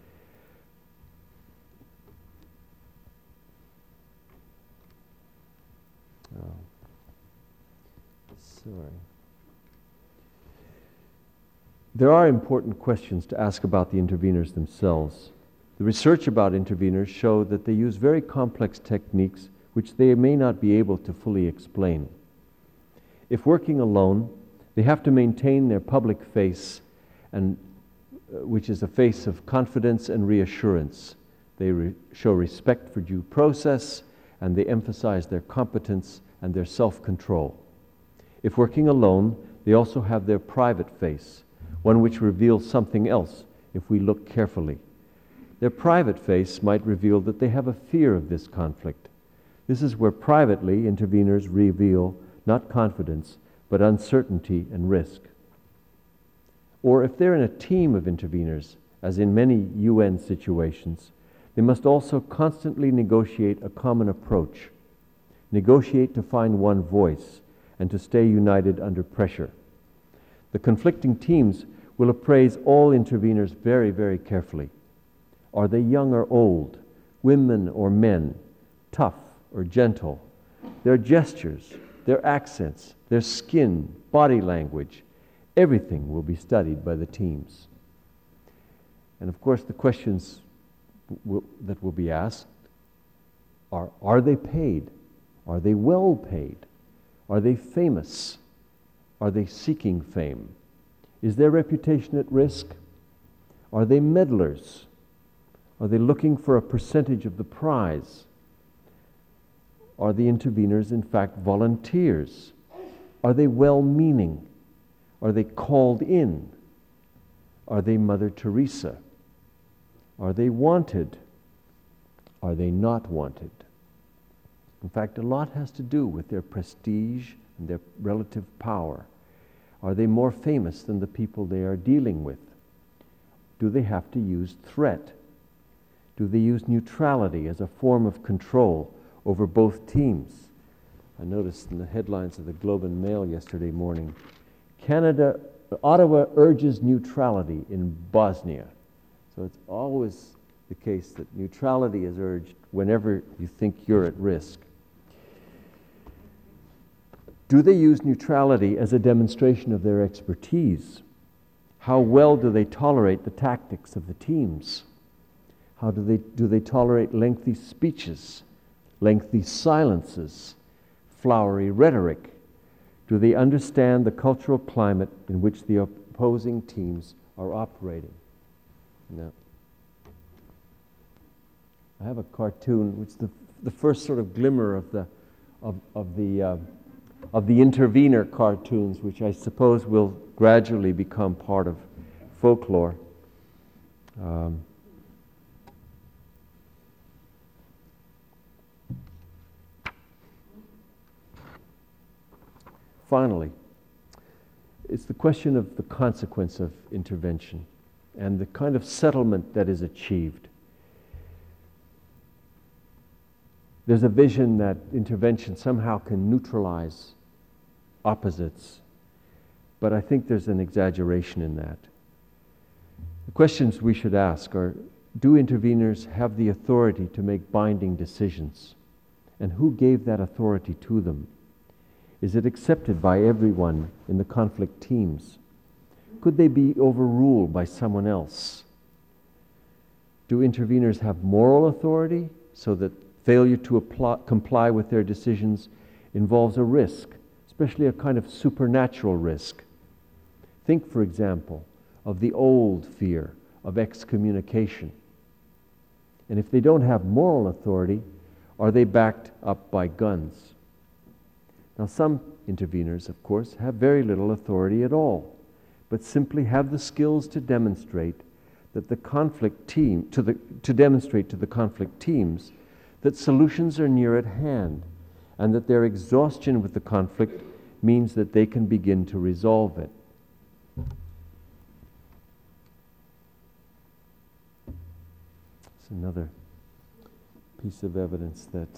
There are important questions to ask about the interveners themselves. The research about interveners show that they use very complex techniques which they may not be able to fully explain. If working alone, they have to maintain their public face, and which is a face of confidence and reassurance. They show respect for due process, and they emphasize their competence and their self-control. If working alone, they also have their private face, one which reveals something else if we look carefully. Their private face might reveal that they have a fear of this conflict. This is where privately interveners reveal not confidence, but uncertainty and risk. Or if they're in a team of interveners, as in many UN situations, they must also constantly negotiate a common approach, negotiate to find one voice, and to stay united under pressure. The conflicting teams will appraise all interveners very, very carefully. Are they young or old, women or men, tough or gentle? Their gestures, their accents, their skin, body language, everything will be studied by the teams. And of course, the questions that will be asked are they paid? Are they well paid? Are they famous? Are they seeking fame? Is their reputation at risk? Are they meddlers? Are they looking for a percentage of the prize? Are the interveners in fact volunteers? Are they well-meaning? Are they called in? Are they Mother Teresa? Are they wanted? Are they not wanted? In fact, a lot has to do with their prestige and their relative power. Are they more famous than the people they are dealing with? Do they have to use threat? Do they use neutrality as a form of control over both teams? I noticed in the headlines of the Globe and Mail yesterday morning, Ottawa urges neutrality in Bosnia. So it's always the case that neutrality is urged whenever you think you're at risk. Do they use neutrality as a demonstration of their expertise? How well do they tolerate the tactics of the teams? How do they tolerate lengthy speeches, lengthy silences, flowery rhetoric? Do they understand the cultural climate in which the opposing teams are operating? No. I have a cartoon, which is the first sort of glimmer of the intervener cartoons, which I suppose will gradually become part of folklore. Finally, it's the question of the consequence of intervention and the kind of settlement that is achieved. There's a vision that intervention somehow can neutralize opposites, but I think there's an exaggeration in that. The questions we should ask are, do interveners have the authority to make binding decisions? And who gave that authority to them? Is it accepted by everyone in the conflict teams? Could they be overruled by someone else? Do interveners have moral authority so that failure to comply with their decisions involves a risk, especially a kind of supernatural risk? Think, for example, of the old fear of excommunication. And if they don't have moral authority, are they backed up by guns? Now, some interveners, of course, have very little authority at all, but simply have the skills to demonstrate that the conflict team, to demonstrate to the conflict teams that solutions are near at hand, and that their exhaustion with the conflict means that they can begin to resolve it. It's another piece of evidence that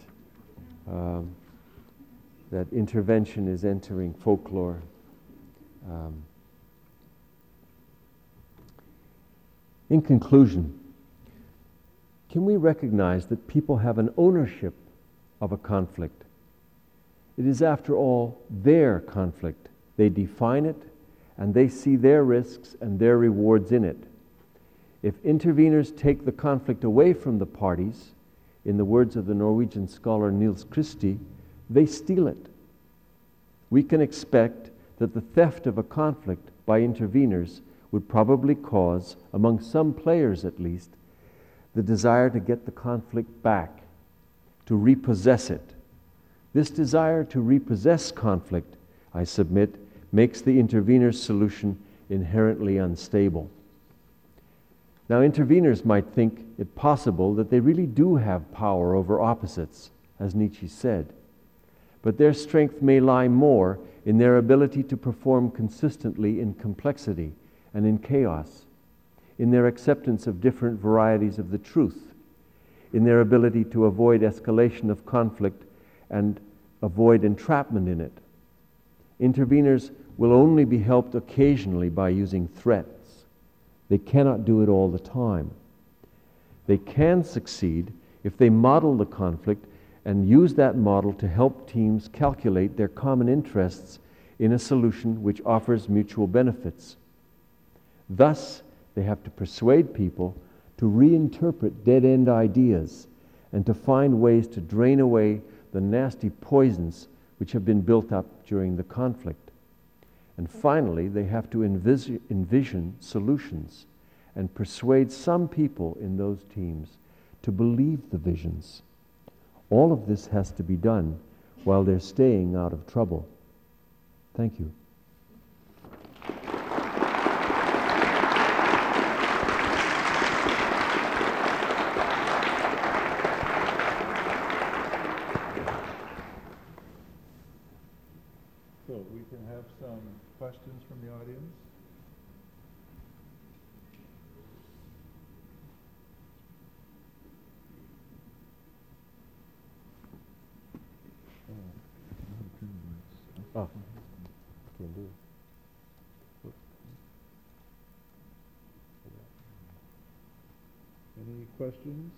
that intervention is entering folklore. In conclusion, can we recognize that people have an ownership of a conflict? It is, after all, their conflict. They define it, and they see their risks and their rewards in it. If interveners take the conflict away from the parties, in the words of the Norwegian scholar Niels Christie, they steal it. We can expect that the theft of a conflict by interveners would probably cause, among some players at least, the desire to get the conflict back, to repossess it. This desire to repossess conflict, I submit, makes the intervener's solution inherently unstable. Now, interveners might think it possible that they really do have power over opposites, as Nietzsche said. But their strength may lie more in their ability to perform consistently in complexity and in chaos, in their acceptance of different varieties of the truth, in their ability to avoid escalation of conflict and avoid entrapment in it. Interveners will only be helped occasionally by using threats. They cannot do it all the time. They can succeed if they model the conflict and use that model to help teams calculate their common interests in a solution which offers mutual benefits. Thus, they have to persuade people to reinterpret dead-end ideas and to find ways to drain away the nasty poisons which have been built up during the conflict. And finally, they have to envision solutions and persuade some people in those teams to believe the visions. All of this has to be done while they're staying out of trouble. Thank you. So we can have some questions from the audience. Oh, can do. Any questions?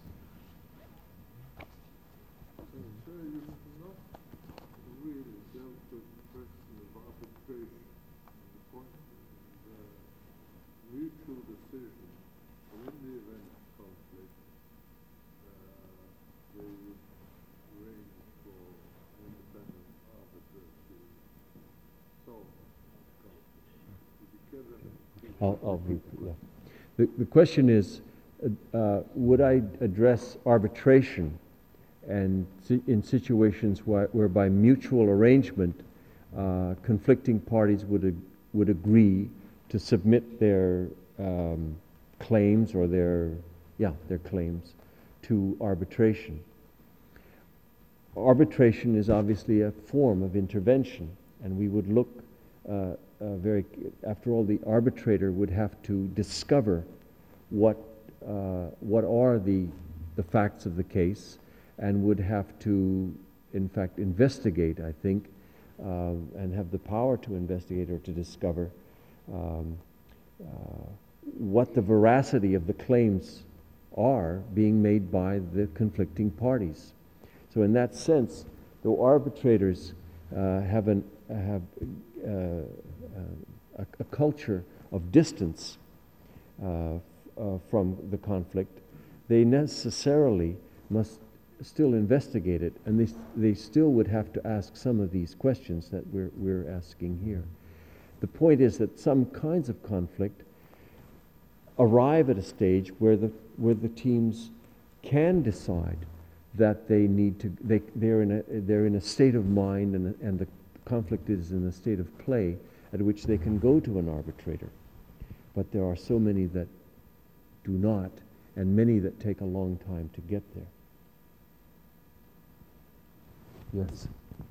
Sir, you have not really dealt with the question of arbitration and the point of mutual decision. In the event of conflict, they would arrange for an independent arbiter to solve the conflict. I'll repeat, yeah. The question is, would I address arbitration and in situations whereby mutual arrangement, conflicting parties would agree to submit their claims or their claims to arbitration. Arbitration is obviously a form of intervention, and we would look after all, the arbitrator would have to discover what are the facts of the case, and would have to, in fact, investigate, I think, and have the power to investigate or to discover what the veracity of the claims are being made by the conflicting parties. So in that sense, though arbitrators have a culture of distance from the conflict, they necessarily must still investigate it, and they still would have to ask some of these questions that we're asking here. The point is that some kinds of conflict arrive at a stage where the teams can decide that they need to they're in a state of mind, and the conflict is in a state of play at which they can go to an arbitrator. But there are so many that do not, and many that take a long time to get there. Yes.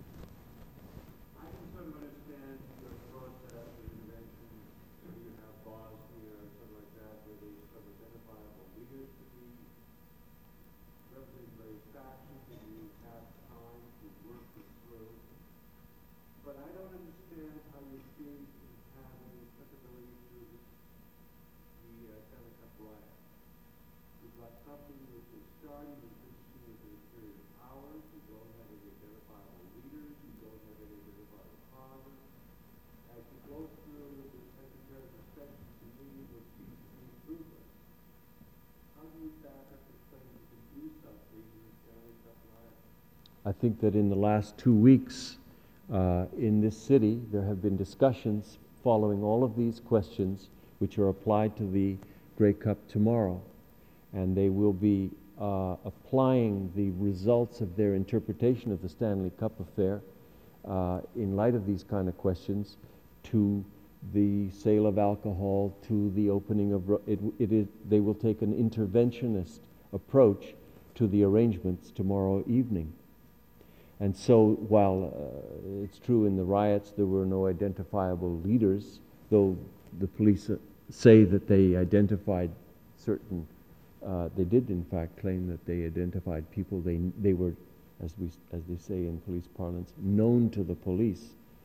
I can sort of understand your process of intervention. You have Bosnia or something like that, where they sort of identifiable leaders to be representing various factions, and you have time to work this through. But I don't understand how you seem to have any applicability to the Stanley Cup riot. You've got something which is starting and finishing within a period of hours. You don't have any identifiable leaders. You don't have any identifiable causes. As you go through the Secretary's inspection to me, what seems to be fruitless. How do you back up the claim that you can do something in the Stanley Cup riot? I think that in the last 2 weeks in this city, there have been discussions following all of these questions which are applied to the Grey Cup tomorrow. And they will be applying the results of their interpretation of the Stanley Cup affair in light of these kind of questions to the sale of alcohol, to the opening of... they will take an interventionist approach to the arrangements tomorrow evening. And so while it's true in the riots there were no identifiable leaders, though the police say that they identified certain... they did in fact claim that they identified people. They were, as they say in police parlance, known to the police.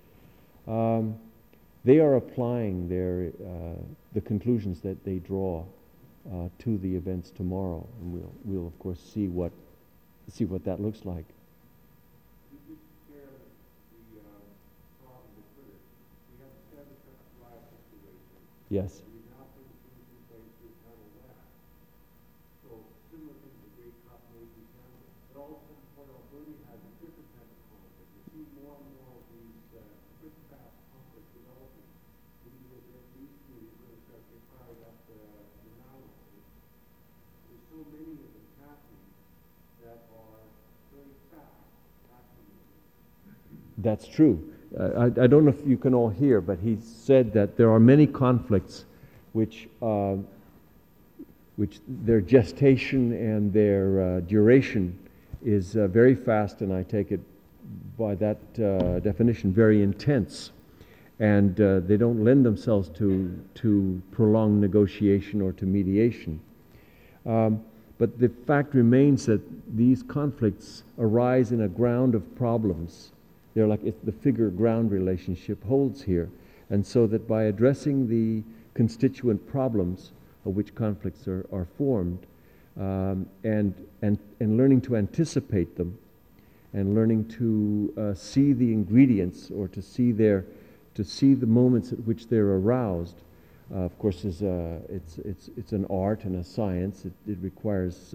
They are applying the conclusions that they draw to the events tomorrow, and we'll of course see what that looks like. You did share the problem with Twitter. We have the Stanley Cup riot situation. Yes. We now put the things in place to handle that. But I don't understand how you think you can have any applicability to the riot. Because that's something which is starting and finishing within a period of hours. You don't have any identifiable leaders. You don't have any identifiable causes. As you go through the Secretary's inspection, to me, what seems to be fruitless. Yes. That's true. I don't know if you can all hear, but he said that there are many conflicts which their gestation and their duration is very fast, and I take it by that definition, very intense. And they don't lend themselves to prolonged negotiation or to mediation. But the fact remains that these conflicts arise in a ground of problems. They're like the figure-ground relationship holds here. And so that by addressing the constituent problems of which conflicts are formed, and learning to anticipate them, and learning to see the ingredients, or to see the moments at which they're aroused, of course, it's an art and a science. It requires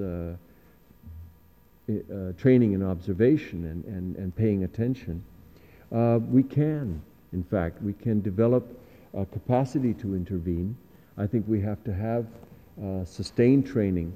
training and observation and paying attention. We can develop a capacity to intervene. I think we have to have sustained training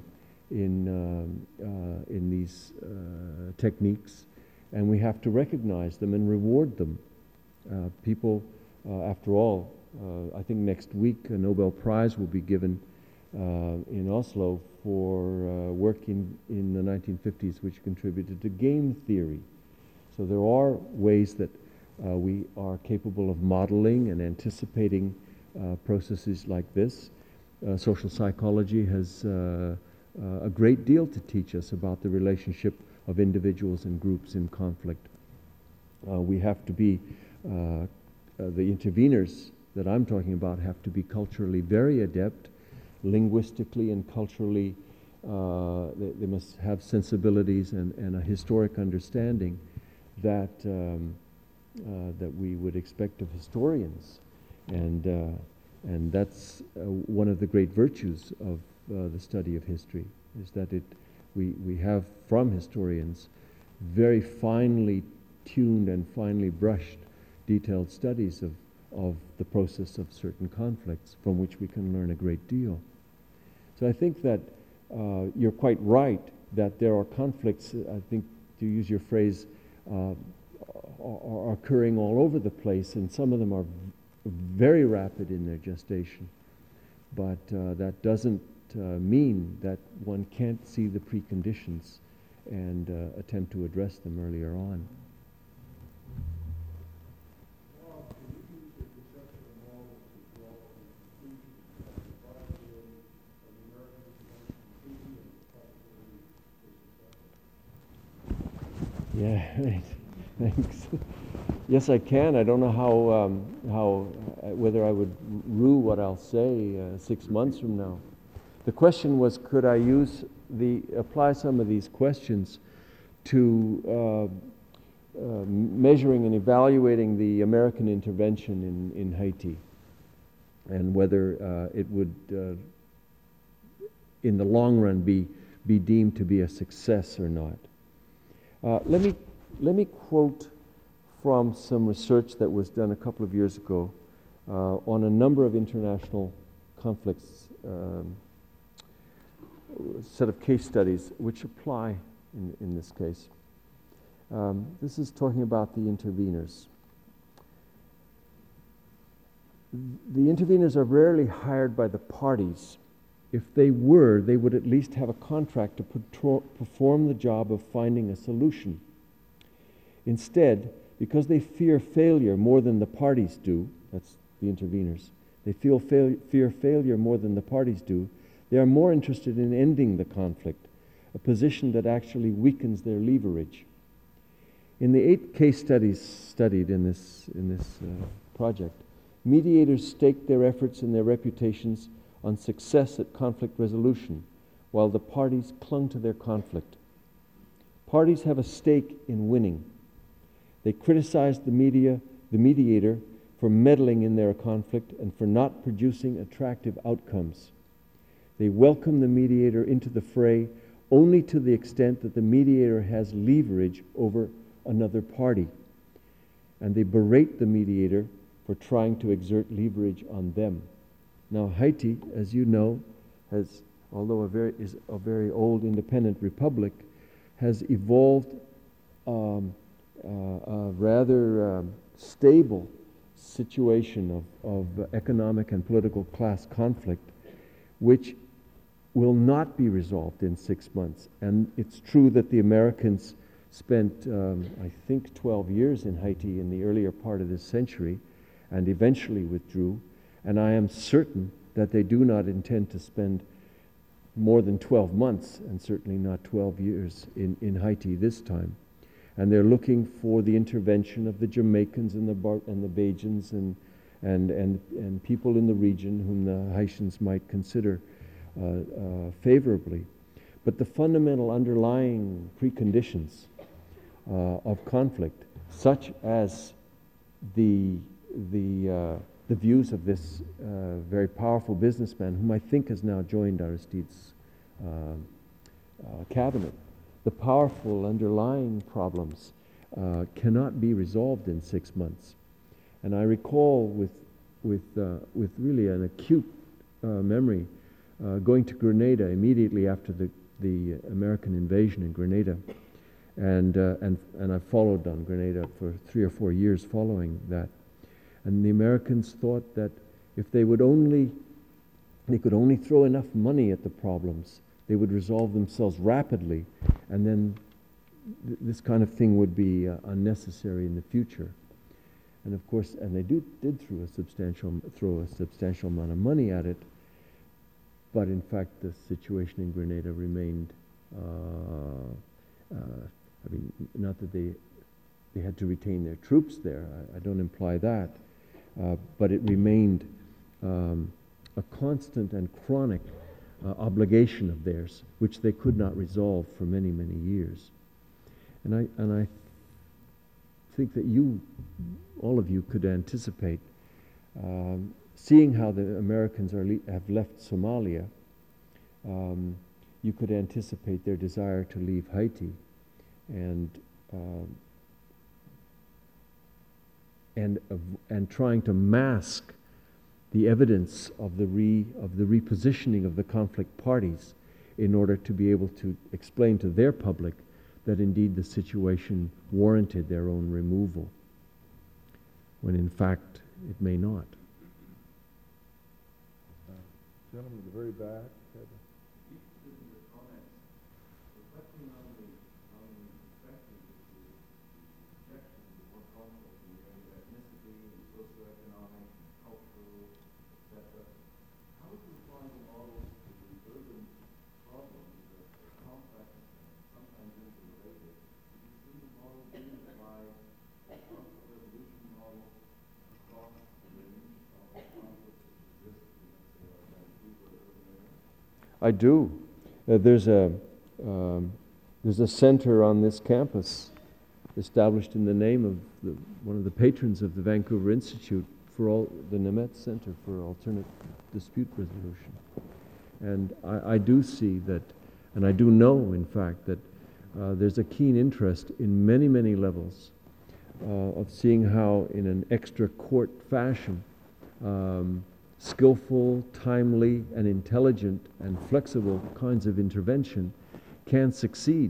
in these techniques, and we have to recognize them and reward them. People, after all, I think next week a Nobel Prize will be given in Oslo for work in the 1950s which contributed to game theory. So there are ways that we are capable of modeling and anticipating processes like this. Social psychology has a great deal to teach us about the relationship of individuals and groups in conflict. We have to be, the interveners that I'm talking about have to be culturally very adept, linguistically and culturally. They must have sensibilities and a historic understanding that we would expect of historians, and that's one of the great virtues of the study of history, is that we have from historians very finely tuned and finely brushed detailed studies of the process of certain conflicts from which we can learn a great deal. So I think that you're quite right that there are conflicts, I think to use your phrase, are occurring all over the place, and some of them are very rapid in their gestation. But that doesn't mean that one can't see the preconditions and attempt to address them earlier on. Yeah, right. Thanks. Yes, I can. I don't know whether I would rue what I'll say 6 months from now. The question was, could I apply some of these questions to measuring and evaluating the American intervention in Haiti, and whether it would, in the long run, be deemed to be a success or not. Let me quote from some research that was done a couple of years ago on a number of international conflicts, set of case studies which apply in this case. This is talking about the interveners. The interveners are rarely hired by the parties. If they were, they would at least have a contract to perform the job of finding a solution. Instead, because they fear failure more than the parties do, that's the interveners, they fear failure more than the parties do, they are more interested in ending the conflict, a position that actually weakens their leverage. In the 8 case studies studied in this project, mediators staked their efforts and their reputations on success at conflict resolution, while the parties clung to their conflict. Parties have a stake in winning. They criticized the mediator for meddling in their conflict and for not producing attractive outcomes. They welcome the mediator into the fray only to the extent that the mediator has leverage over another party, and they berate the mediator for trying to exert leverage on them. Now, Haiti, as you know, although is a very old independent republic, has evolved a rather stable situation of economic and political class conflict, which will not be resolved in 6 months. And it's true that the Americans spent, I think, 12 years in Haiti in the earlier part of this century and eventually withdrew. And I am certain that they do not intend to spend more than 12 months, and certainly not 12 years, in Haiti this time. And they're looking for the intervention of the Jamaicans and the Bajans and people in the region whom the Haitians might consider favorably. But the fundamental underlying preconditions of conflict, such as the views of this very powerful businessman, whom I think has now joined Aristide's cabinet, the powerful underlying problems cannot be resolved in 6 months. And I recall with really an acute memory going to Grenada immediately after the American invasion in Grenada, and I followed on Grenada for 3 or 4 years following that. And the Americans thought that if they could only throw enough money at the problems, they would resolve themselves rapidly, and then this kind of thing would be unnecessary in the future. And of course, and they did throw a substantial amount of money at it, but in fact the situation in Grenada remained, not that they had to retain their troops there, I don't imply that, but it remained a constant and chronic obligation of theirs, which they could not resolve for many, many years. And I think that all of you could anticipate, seeing how the Americans have left Somalia, you could anticipate their desire to leave Haiti, and trying to mask the evidence of the repositioning of the conflict parties in order to be able to explain to their public that indeed the situation warranted their own removal, when in fact it may not. Gentleman in the very back. I do. There's a center on this campus established in the name of one of the patrons of the Vancouver Institute for the Nemeth Center for Alternate Dispute Resolution. And I do see that, and I do know, in fact, that there's a keen interest in many, many levels of seeing how, in an extra court fashion, skillful, timely, and intelligent and flexible kinds of intervention can succeed.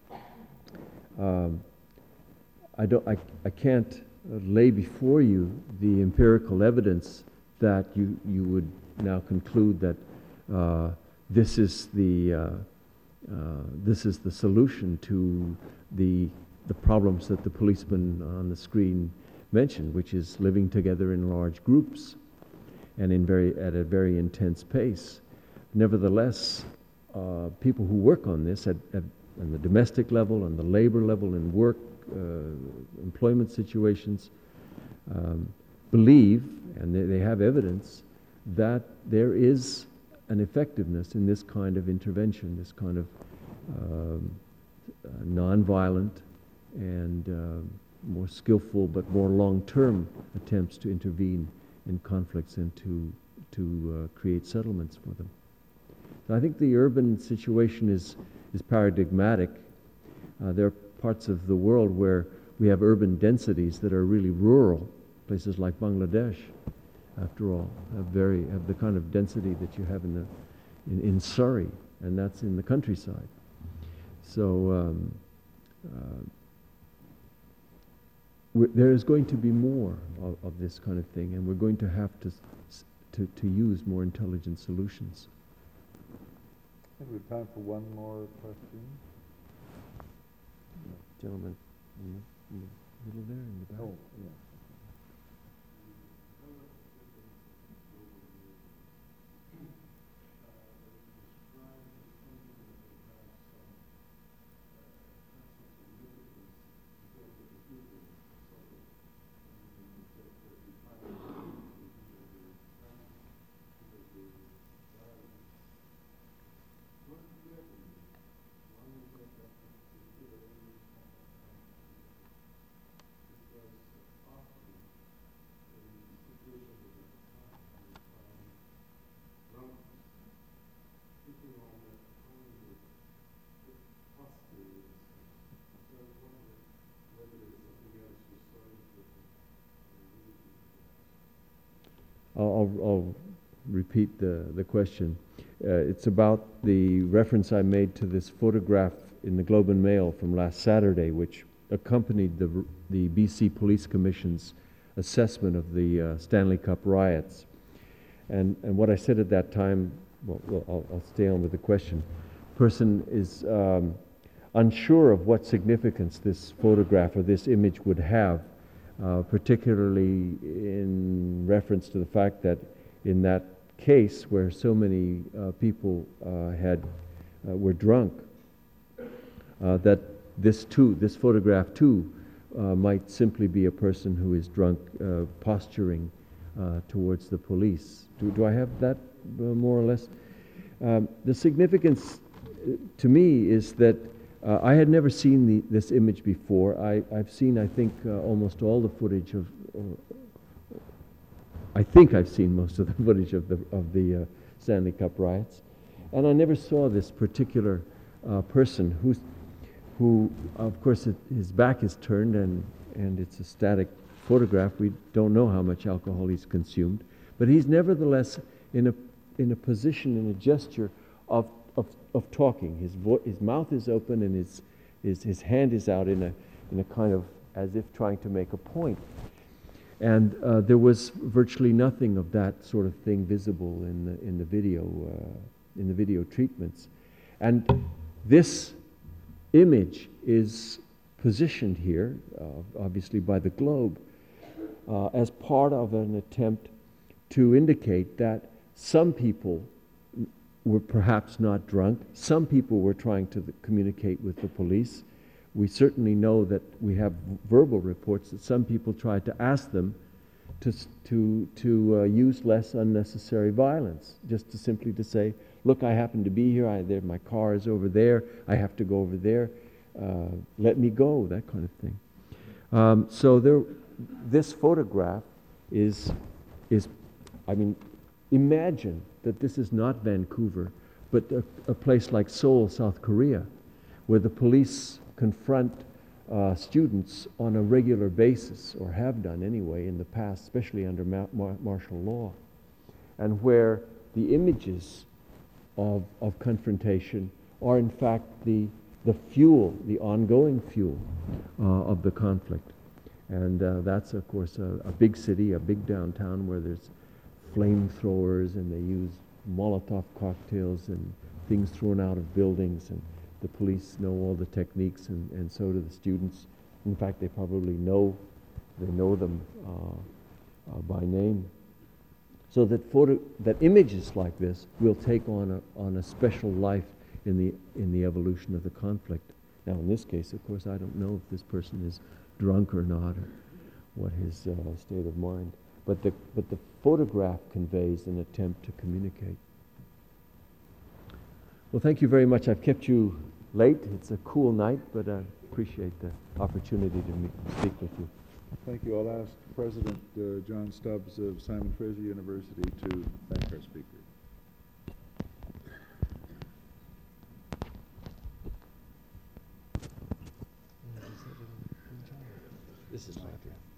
I can't lay before you the empirical evidence that you would now conclude that this is the solution to the problems that the policeman on the screen mentioned, which is living together in large groups and at a very intense pace. Nevertheless, people who work on this on the domestic level, on the labor level, in work, employment situations, believe, and they have evidence, that there is an effectiveness in this kind of intervention, this kind of nonviolent and more skillful but more long-term attempts to intervene in conflicts and to create settlements for them. So I think the urban situation is paradigmatic. There are parts of the world where we have urban densities that are really rural. Places like Bangladesh, after all, have the kind of density that you have in Surrey, and that's in the countryside. So there is going to be more of this kind of thing, and we're going to have to use more intelligent solutions. I think we have time for one more question. Gentleman in the middle there, in the back. Oh, yeah. I'll repeat the question. It's about the reference I made to this photograph in the Globe and Mail from last Saturday, which accompanied the BC Police Commission's assessment of the Stanley Cup riots. And what I said at that time, well, I'll stay on with the question. Person is unsure of what significance this photograph or this image would have, particularly in reference to the fact that in that case where so many people were drunk, that this photograph too might simply be a person who is drunk posturing towards the police. Do I have that more or less? The significance to me is that I had never seen this image before. I've seen, I think, almost all the footage of. I think I've seen most of the footage of the Stanley Cup riots, and I never saw this particular person who, of course, his back is turned and it's a static photograph. We don't know how much alcohol he's consumed, but he's nevertheless in a position, in a gesture of talking. His mouth is open and his hand is out in a kind of as if trying to make a point. And there was virtually nothing of that sort of thing visible in the video treatments. And this image is positioned here, obviously by the Globe, as part of an attempt to indicate that some people were perhaps not drunk. Some people were trying to communicate with the police. We certainly know that we have verbal reports that some people tried to ask them to use less unnecessary violence, just to simply to say, look, I happen to be here, my car is over there, I have to go over there, let me go, that kind of thing. So this photograph is, I mean, imagine that this is not Vancouver, but a place like Seoul, South Korea, where the police confront students on a regular basis, or have done anyway in the past, especially under martial law, and where the images of confrontation are in fact the fuel, the ongoing fuel of the conflict. And that's, of course, a big city, a big downtown where there's flamethrowers and they use Molotov cocktails and things thrown out of buildings, and the police know all the techniques, and so do the students. In fact, they probably know them by name. So that images like this will take on a special life in the evolution of the conflict. Now, in this case, of course, I don't know if this person is drunk or not, or what his state of mind. But the photograph conveys an attempt to communicate. Well, thank you very much. I've kept you late. It's a cool night, but I appreciate the opportunity to speak with you. Thank you. I'll ask President John Stubbs of Simon Fraser University to thank our speaker. This is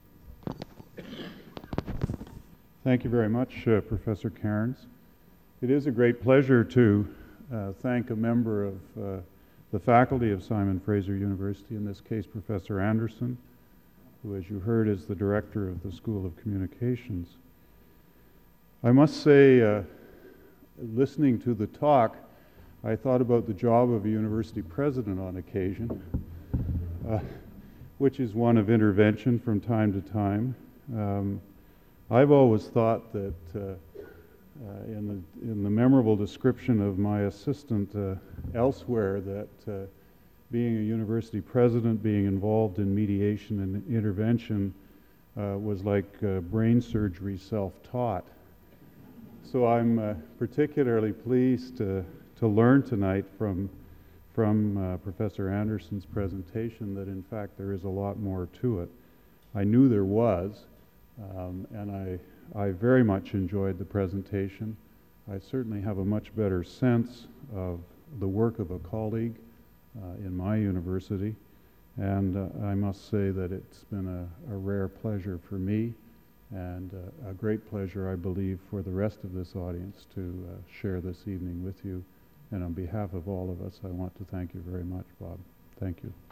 Thank you very much, Professor Cairns. It is a great pleasure to thank a member of the faculty of Simon Fraser University, in this case Professor Anderson, who, as you heard, is the director of the School of Communications. I must say, listening to the talk, I thought about the job of a university president on occasion, which is one of intervention from time to time. I've always thought that in the memorable description of my assistant elsewhere, that being a university president, being involved in mediation and intervention was like brain surgery self-taught. So I'm particularly pleased to learn tonight from Professor Anderson's presentation that in fact there is a lot more to it. I knew there was, and I very much enjoyed the presentation. I certainly have a much better sense of the work of a colleague in my university, and I must say that it's been a rare pleasure for me and a great pleasure, I believe, for the rest of this audience to share this evening with you. And on behalf of all of us, I want to thank you very much, Bob. Thank you.